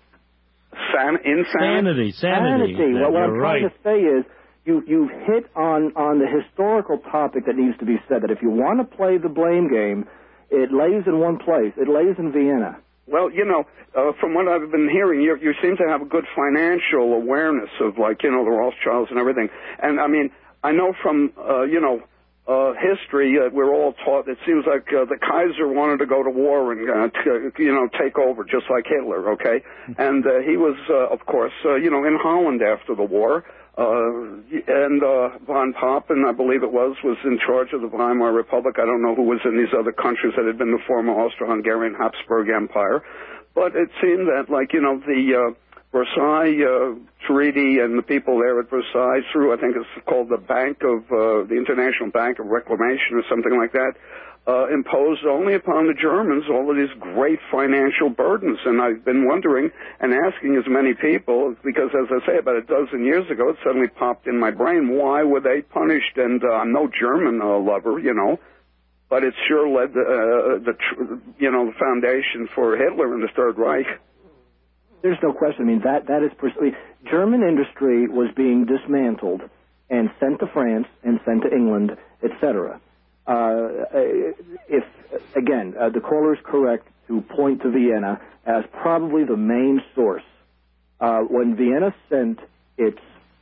San- insanity? Sanity, sanity. What, what You're I'm trying right. to say is you, you've hit on, on the historical topic that needs to be said, that if you want to play the blame game, it lays in one place. It lays in Vienna. Well, you know, uh, from what I've been hearing, you, you seem to have a good financial awareness of, like, you know, the Rothschilds and everything. And, I mean, I know from, uh, you know, uh, history, uh, we're all taught, it seems like uh, the Kaiser wanted to go to war and, uh, t- you know, take over, just like Hitler, okay? And uh, he was, uh, of course, uh, you know, in Holland after the war. Uh, and uh, von Papen, I believe it was, was in charge of the Weimar Republic. I don't know who was in these other countries that had been the former Austro-Hungarian Habsburg Empire. But it seemed that, like, you know, the uh, Versailles uh, Treaty and the people there at Versailles through, I think it's called the Bank of, uh, the International Bank of Reclamation or something like that, uh, imposed only upon the Germans all of these great financial burdens. And I've been wondering and asking as many people, because as I say, about a dozen years ago, it suddenly popped in my brain, why were they punished? And uh, I'm no German uh, lover, you know, but it sure led the, uh, the tr- you know, the foundation for Hitler and the Third Reich. There's no question. I mean, that, that is... Pers- German industry was being dismantled and sent to France and sent to England, et cetera. Uh, if, again, uh, the caller is correct to point to Vienna as probably the main source. Uh, when Vienna sent its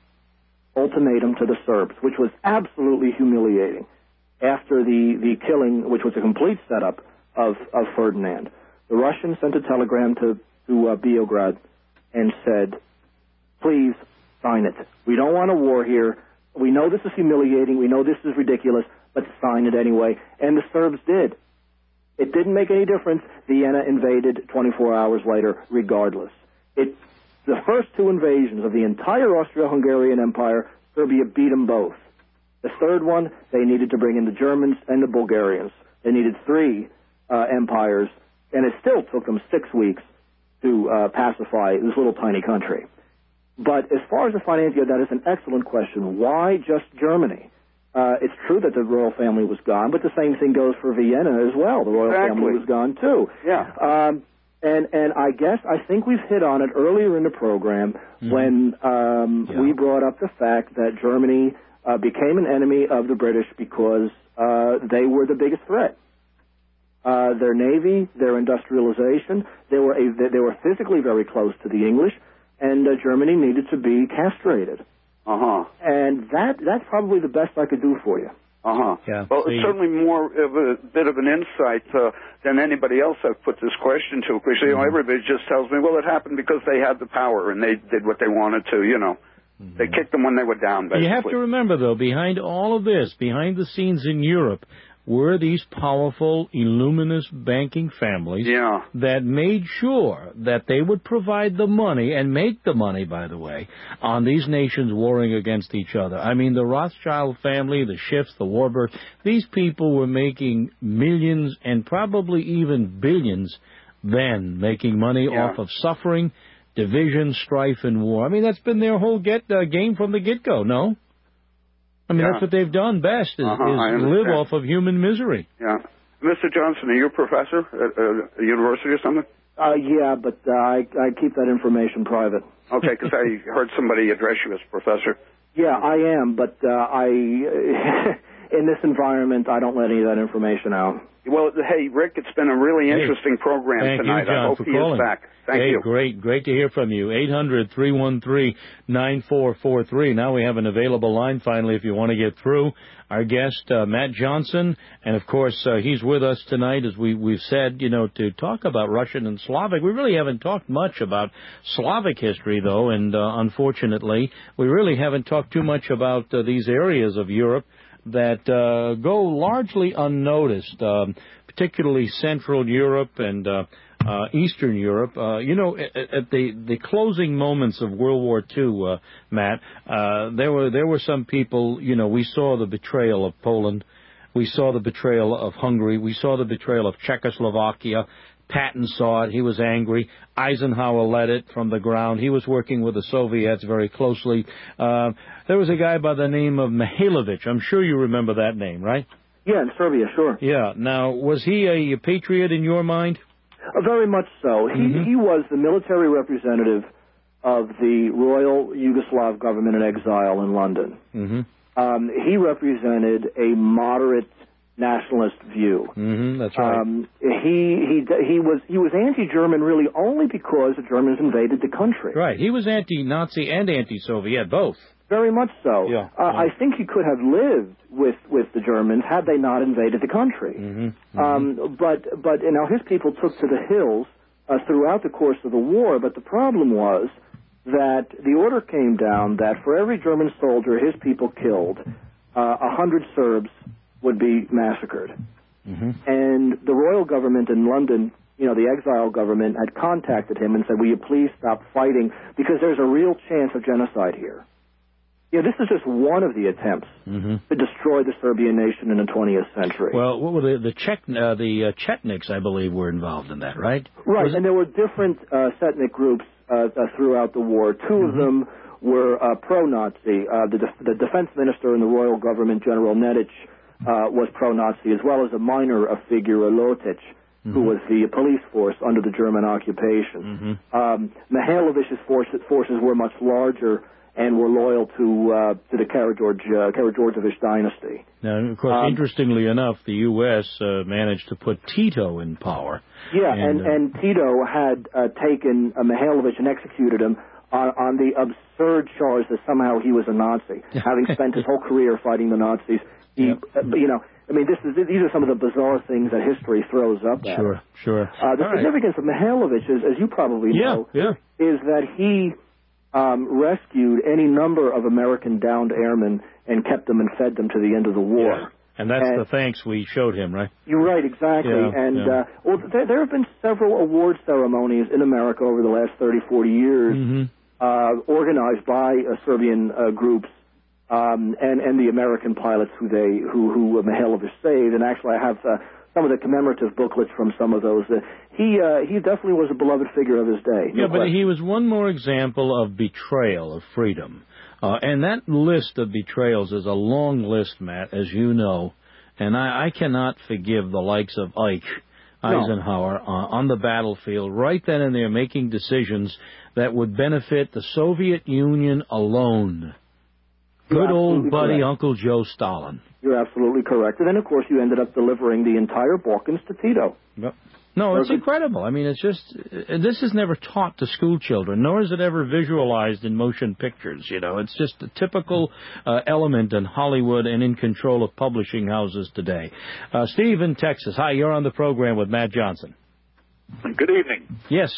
ultimatum to the Serbs, which was absolutely humiliating, after the, the killing, which was a complete setup of, of Ferdinand, the Russians sent a telegram to, to uh, Beograd and said, please sign it. We don't want a war here. We know this is humiliating. We know this is ridiculous, but sign it anyway. And the Serbs did. It didn't make any difference. Vienna invaded twenty-four hours later, regardless. It, the first two invasions of the entire Austro-Hungarian Empire, Serbia beat them both. The third one, they needed to bring in the Germans and the Bulgarians. They needed three uh, empires, and it still took them six weeks to uh, pacify this little tiny country. But as far as the financial, that is an excellent question. Why just Germany? Uh, it's true that the royal family was gone, but the same thing goes for Vienna as well. The royal Exactly. family was gone too. Yeah. Um, and and I guess I think we've hit on it earlier in the program mm-hmm. when um, yeah. we brought up the fact that Germany uh, became an enemy of the British because uh, they were the biggest threat. Uh, their navy, their industrialization, they were a, they were physically very close to the English. And uh, Germany needed to be castrated. Uh-huh. And that that's probably the best I could do for you. Uh-huh. Yeah, well, see. It's certainly more of a bit of an insight uh, than anybody else I've put this question to. Because, you know, everybody just tells me, well, it happened because they had the power and they did what they wanted to, you know. Mm-hmm. They kicked them when they were down, basically. You have to remember, though, behind all of this, behind the scenes in Europe, were these powerful, illuminous banking families yeah. that made sure that they would provide the money, and make the money, by the way, on these nations warring against each other. I mean, the Rothschild family, the Schiffs, the Warburg, these people were making millions and probably even billions then, making money yeah. off of suffering, division, strife, and war. I mean, that's been their whole get uh, game from the get-go, no? I mean, yeah. that's what they've done best, is, uh-huh, is live off of human misery. Yeah. Mister Johnson, are you a professor at a university or something? Uh, yeah, but uh, I, I keep that information private. Okay, because I heard somebody address you as professor. Yeah, I am, but uh, I, in this environment, I don't let any of that information out. Well, hey, Rick, it's been a really interesting hey, program thank tonight. You, John, I hope for he calling. is back. Thank hey, you. Great, great to hear from you. eight hundred, three one three, nine four four three. Now we have an available line, finally, if you want to get through. Our guest, uh, Matt Johnson, and, of course, uh, he's with us tonight, as we, we've said, you know, to talk about Russian and Slavic. We really haven't talked much about Slavic history, though, and, uh, unfortunately, we really haven't talked too much about uh, these areas of Europe that uh, go largely unnoticed, um, particularly Central Europe and uh, uh, Eastern Europe. Uh, you know, at, at the, the closing moments of World War Two, uh, Matt, uh, there were there were some people. You know, we saw the betrayal of Poland, we saw the betrayal of Hungary, we saw the betrayal of Czechoslovakia. Patton saw it. He was angry. Eisenhower led it from the ground. He was working with the Soviets very closely. Uh, there was a guy by the name of Mihailovich. I'm sure you remember that name, right? Yeah, in Serbia, sure. Yeah. Now, was he a patriot in your mind? Uh, very much so. He, mm-hmm. he was the military representative of the Royal Yugoslav government in exile in London. Mm-hmm. Um, he represented a moderate nationalist view. Mm-hmm, that's right. Um, he he he was he was anti-German really only because the Germans invaded the country. Right. He was anti-Nazi and anti-Soviet, both. Very much so. Yeah, uh, yeah. I think he could have lived with with the Germans had they not invaded the country. Mm-hmm, mm-hmm. Um, but but you know his people took to the hills uh, throughout the course of the war. But the problem was that the order came down that for every German soldier his people killed, a uh, hundred Serbs would be massacred. Mm-hmm. And the royal government in London, you know, the exile government, had contacted him and said, will you please stop fighting, because there's a real chance of genocide here. Yeah, this is just one of the attempts mm-hmm. to destroy the Serbian nation in the twentieth century. Well, what were the the, Czech, uh, the uh, Chetniks, I believe, were involved in that, right? Right, and there were different uh, Setnik groups uh, uh, throughout the war. Two mm-hmm. of them were uh, pro-Nazi. Uh, the, def- the defense minister in the royal government, General Nedic, Uh, was pro-Nazi, as well as a minor uh, figure, uh, Lotic, mm-hmm. who was the police force under the German occupation. Mm-hmm. Um, Mihailovich's forces, forces were much larger and were loyal to uh, to the Karageorge, uh, Karageorgevich dynasty. Now, of course, um, interestingly enough, the U S uh, managed to put Tito in power. Yeah, and, and, uh, and Tito had uh, taken uh, Mihailovich and executed him on, on the absurd charge that somehow he was a Nazi, having spent his whole career fighting the Nazis. He, yep. uh, you know, I mean, this is these are some of the bizarre things that history throws up at. Sure, sure. Uh, the All significance right. of Mihailovich, is, as you probably yeah, know, yeah. is that he um, rescued any number of American downed airmen and kept them and fed them to the end of the war. Yeah. And that's and, the thanks we showed him, right? You're right, exactly. Yeah, and yeah. Uh, well, there, there have been several award ceremonies in America over the last thirty, forty years, mm-hmm. uh, organized by uh, Serbian uh, groups. Um, and, and the American pilots who they who who Mihailovich saved, and actually I have uh, some of the commemorative booklets from some of those. Uh, he uh, he definitely was a beloved figure of his day. No yeah, but question. he was one more example of betrayal of freedom, uh, and that list of betrayals is a long list, Matt, as you know, and I, I cannot forgive the likes of Ike Eisenhower no. uh, on the battlefield, right then and there, making decisions that would benefit the Soviet Union alone. Good old buddy correct. Uncle Joe Stalin. You're absolutely correct. And then, of course, you ended up delivering the entire Balkans to Tito. Yep. No, it's incredible. I mean, it's just, this is never taught to school children, nor is it ever visualized in motion pictures, you know. It's just a typical uh, element in Hollywood and in control of publishing houses today. Uh, Steve in Texas. Hi, you're on the program with Matt Johnson. Good evening. Yes.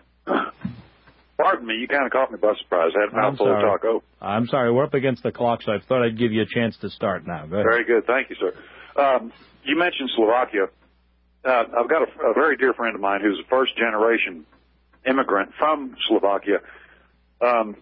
Pardon me, you kind of caught me by surprise. I had a mouthful of talk. Oh. I'm sorry, we're up against the clock, so I thought I'd give you a chance to start now. Go ahead. Very good. Thank you, sir. Um, you mentioned Slovakia. Uh, I've got a, a very dear friend of mine who's a first-generation immigrant from Slovakia. Um,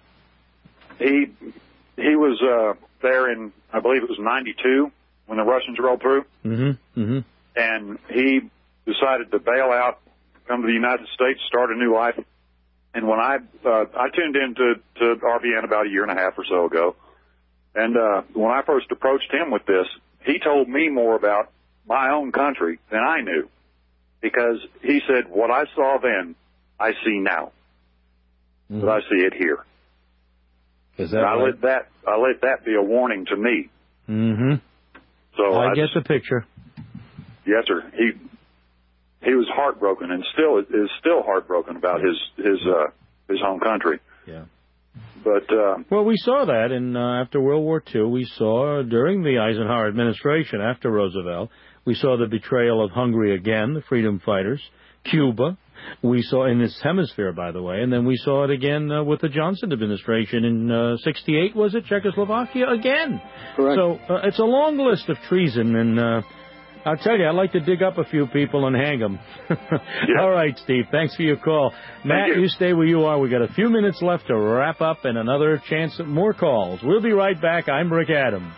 he he was uh, there in, I believe it was ninety-two, when the Russians rolled through. Mm-hmm. Mm-hmm. And he decided to bail out, come to the United States, start a new life. And when I uh, I tuned into to R B N about a year and a half or so ago, and uh, when I first approached him with this, he told me more about my own country than I knew, because he said, what I saw then, I see now. Mm-hmm. But I see it here. Is that and I right? let that I let that be a warning to me. Mm-hmm. So I, I get just, the picture. Yes, sir. He he was heartbroken, and still is still heartbroken about his his uh, his home country. Yeah. But uh, well, we saw that in uh, after World War Two. We saw during the Eisenhower administration after Roosevelt. We saw the betrayal of Hungary again, the freedom fighters, Cuba. We saw in this hemisphere, by the way, and then we saw it again uh, with the Johnson administration in uh, sixty-eight, was it? Czechoslovakia again. Correct. So uh, it's a long list of treason, and uh, I'll tell you, I'd like to dig up a few people and hang them. Yeah. All right, Steve, thanks for your call. Matt, you. you stay where you are. We got a few minutes left to wrap up and another chance at more calls. We'll be right back. I'm Rick Adams.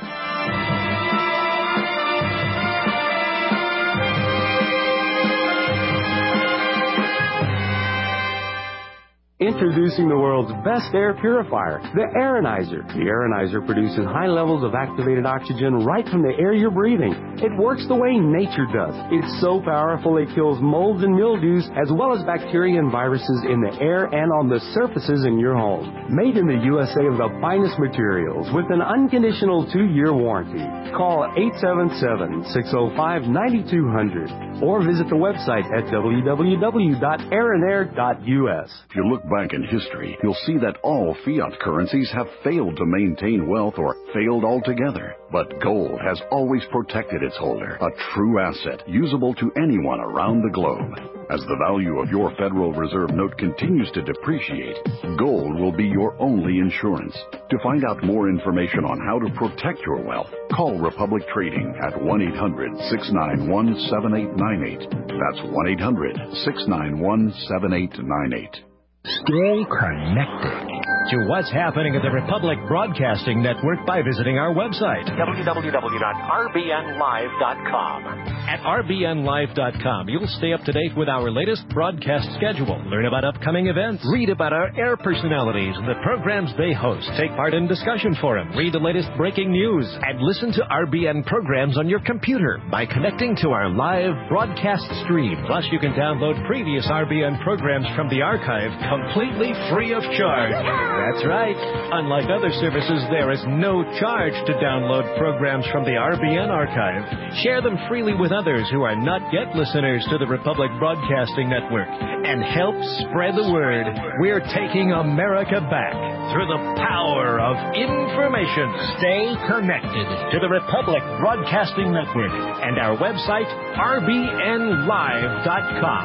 Introducing the world's best air purifier, the Aeronizer. The Aeronizer produces high levels of activated oxygen right from the air you're breathing. It works the way nature does. It's so powerful it kills molds and mildews as well as bacteria and viruses in the air and on the surfaces in your home. Made in the U S A of the finest materials with an unconditional two-year warranty. Call eight seven seven, six oh five, nine two hundred or visit the website at w w w dot aeronair dot u s. If you look back in history, you'll see that all fiat currencies have failed to maintain wealth or failed altogether. But gold has always protected its holder, a true asset usable to anyone around the globe. As the value of your Federal Reserve note continues to depreciate, gold will be your only insurance. To find out more information on how to protect your wealth, call Republic Trading at one eight hundred, six nine one, seven eight nine eight. That's one eight hundred, six nine one, seven eight nine eight. Stay connected to what's happening at the Republic Broadcasting Network by visiting our website, w w w dot r b n live dot com. At r b n live dot com, you'll stay up to date with our latest broadcast schedule, learn about upcoming events, read about our air personalities and the programs they host, take part in discussion forums, read the latest breaking news, and listen to R B N programs on your computer by connecting to our live broadcast stream. Plus, you can download previous R B N programs from the archive completely free of charge. That's right. Unlike other services, there is no charge to download programs from the R B N archive. Share them freely with others who are not yet listeners to the Republic Broadcasting Network and help spread the word. We're taking America back through the power of information. Stay connected to the Republic Broadcasting Network and our website, r b n live dot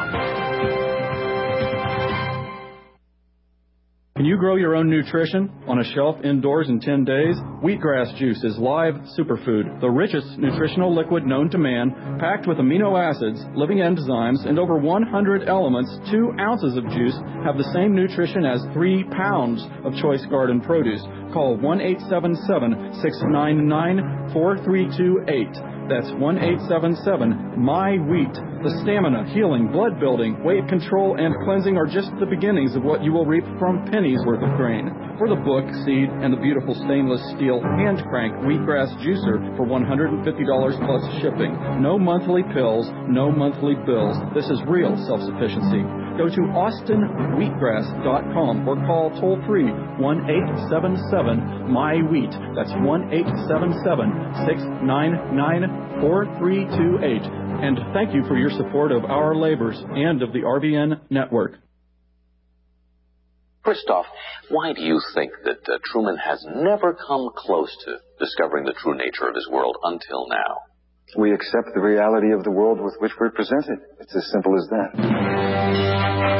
com. Can you grow your own nutrition on a shelf indoors in ten days? Wheatgrass juice is live superfood, the richest nutritional liquid known to man, packed with amino acids, living enzymes, and over one hundred elements. Two ounces of juice have the same nutrition as three pounds of choice garden produce. Call one eight seven seven, six nine nine, four three two eight. That's one eight seven seven, M Y wheat. The stamina, healing, blood building, weight control, and cleansing are just the beginnings of what you will reap from pennies worth of grain. For the book, seed, and the beautiful stainless steel hand crank wheatgrass juicer for one hundred fifty dollars plus shipping. No monthly pills, no monthly bills. This is real self-sufficiency. Go to austin wheatgrass dot com or call toll free one eight seven seven, M Y wheat. That's one eight seven seven, six nine nine, four three two eight. And thank you for your support of our labors and of the R B N network. Christoph, why do you think that uh, Truman has never come close to discovering the true nature of his world until now? We accept the reality of the world with which we're presented. It's as simple as that.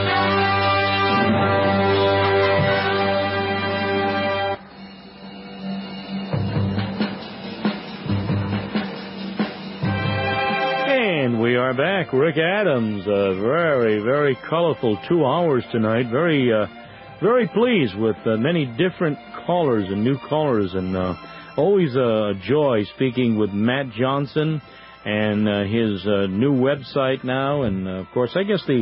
And we are back. Rick Adams, a very, very colorful two hours tonight. Very, uh, very pleased with uh, many different callers and new callers, and uh, always a joy speaking with Matt Johnson and uh, his uh, new website now. And, uh, of course, I guess the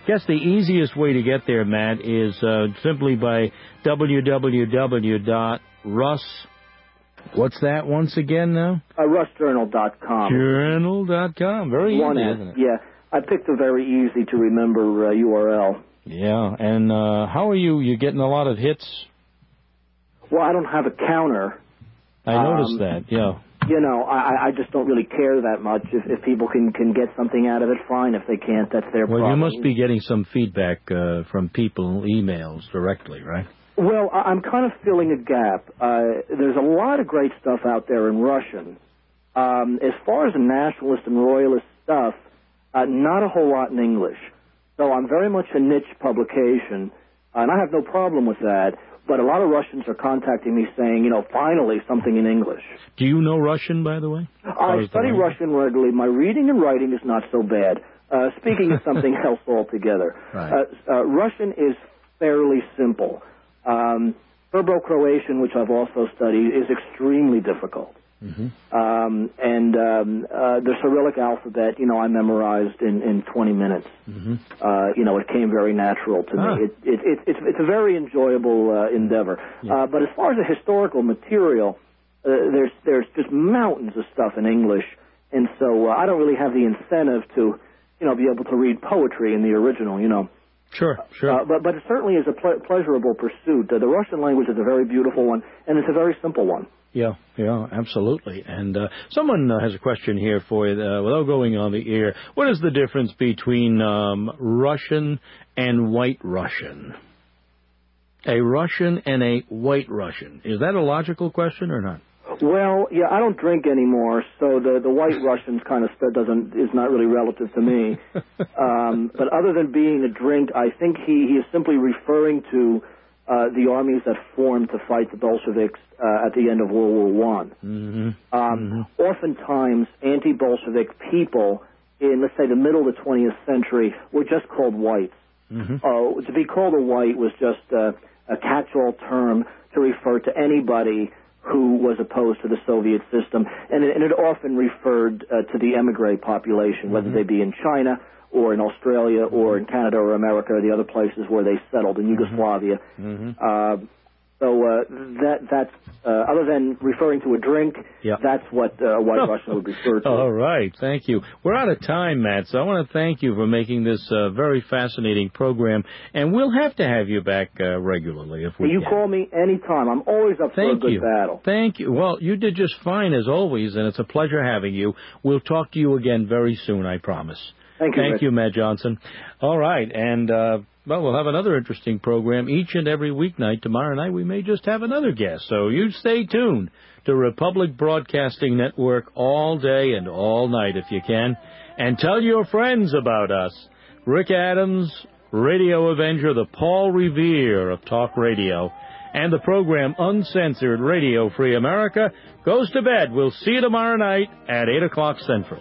guess the easiest way to get there, Matt, is uh, simply by w w w dot russ. What's that once again now? Uh, russ journal dot com. Journal dot com. Very One easy, is, isn't it? Yeah. I picked a very easy to remember uh, U R L. Yeah. And uh, how are you? You getting a lot of hits? Well, I don't have a counter. I noticed um, that, yeah. You know, I, I just don't really care that much. If, if people can, can get something out of it, fine. If they can't, that's their well, problem. Well, you must be getting some feedback uh, from people, emails directly, right? Well, I'm kind of filling a gap. Uh, there's a lot of great stuff out there in Russian. Um, as far as the nationalist and royalist stuff, uh, not a whole lot in English. So I'm very much a niche publication, and I have no problem with that. But a lot of Russians are contacting me saying, you know, finally something in English. Do you know Russian, by the way? I study Russian regularly. My reading and writing is not so bad. Uh, speaking is something else altogether. Right. Uh, uh, Russian is fairly simple. Um, Serbo-Croatian, which I've also studied, is extremely difficult. Mm-hmm. Um, and um, uh, the Cyrillic alphabet, you know, I memorized in, in twenty minutes. Mm-hmm. Uh, you know, it came very natural to ah. me. It, it, it, it's, it's a very enjoyable uh, endeavor. Yeah. Uh, but as far as the historical material, uh, there's there's just mountains of stuff in English, and so uh, I don't really have the incentive to, you know, be able to read poetry in the original, you know. Sure, sure. Uh, but, but it certainly is a ple- pleasurable pursuit. Uh, the Russian language is a very beautiful one, and it's a very simple one. Yeah, yeah, absolutely. And uh, someone uh, has a question here for you, uh, without going on the air. What is the difference between um, Russian and White Russian? A Russian and a White Russian. Is that a logical question or not? Well, yeah, I don't drink anymore, so the the White Russians kind of stuff doesn't is not really relative to me. um, but other than being a drink, I think he, he is simply referring to uh, the armies that formed to fight the Bolsheviks uh, at the end of World War One. Mm-hmm. Um, mm-hmm. Oftentimes, anti-Bolshevik people in, let's say, the middle of the twentieth century were just called whites. Mm-hmm. Uh, to be called a white was just uh, a catch-all term to refer to anybody who was opposed to the Soviet system, and it, and it often referred uh, to the emigre population, whether mm-hmm. they be in China or in Australia or in Canada or America or the other places where they settled in Yugoslavia. Mm-hmm. Uh, so uh, that that's uh, other than referring to a drink, yeah. that's what uh, White Russian would refer to. All right, thank you. We're out of time, Matt, so I want to thank you for making this uh, very fascinating program, and we'll have to have you back uh, regularly if we you can. call me anytime. I'm always up thank for a good you. battle. Thank you. Well, you did just fine as always, and it's a pleasure having you. We'll talk to you again very soon, I promise. Thank you, Thank Rich. you, Matt Johnson. All right, and, uh, well, we'll have another interesting program each and every weeknight. Tomorrow night we may just have another guest, so you stay tuned to Republic Broadcasting Network all day and all night if you can, and tell your friends about us. Rick Adams, Radio Avenger, the Paul Revere of Talk Radio, and the program Uncensored Radio Free America goes to bed. We'll see you tomorrow night at eight o'clock Central.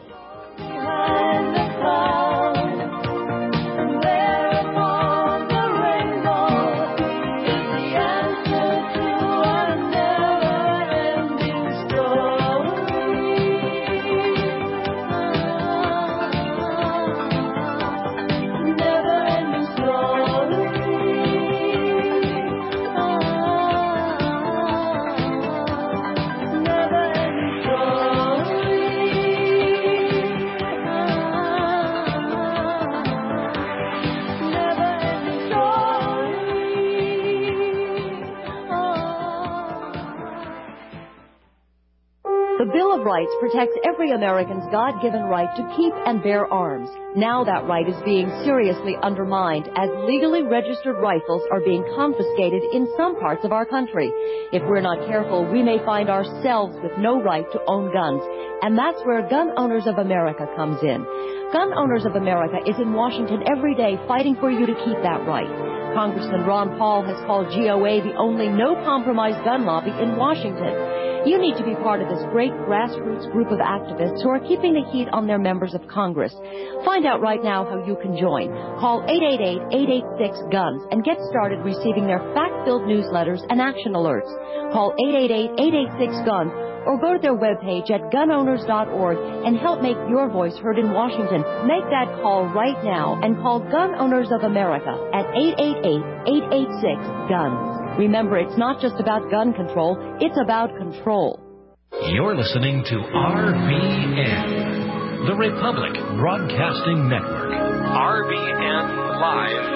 The Bill of Rights protects every American's God-given right to keep and bear arms. Now that right is being seriously undermined as legally registered rifles are being confiscated in some parts of our country. If we're not careful, we may find ourselves with no right to own guns. And that's where Gun Owners of America comes in. Gun Owners of America is in Washington every day fighting for you to keep that right. Congressman Ron Paul has called G O A the only no-compromise gun lobby in Washington. You need to be part of this great grassroots group of activists who are keeping the heat on their members of Congress. Find out right now how you can join. Call eight eight eight, eight eight six, GUNS and get started receiving their fact-filled newsletters and action alerts. Call eight eight eight, eight eight six, GUNS or go to their webpage at gun owners dot org and help make your voice heard in Washington. Make that call right now and call Gun Owners of America at eight eight eight, eight eight six, GUNS. Remember, it's not just about gun control, it's about control. You're listening to R B N, the Republic Broadcasting Network. R B N Live.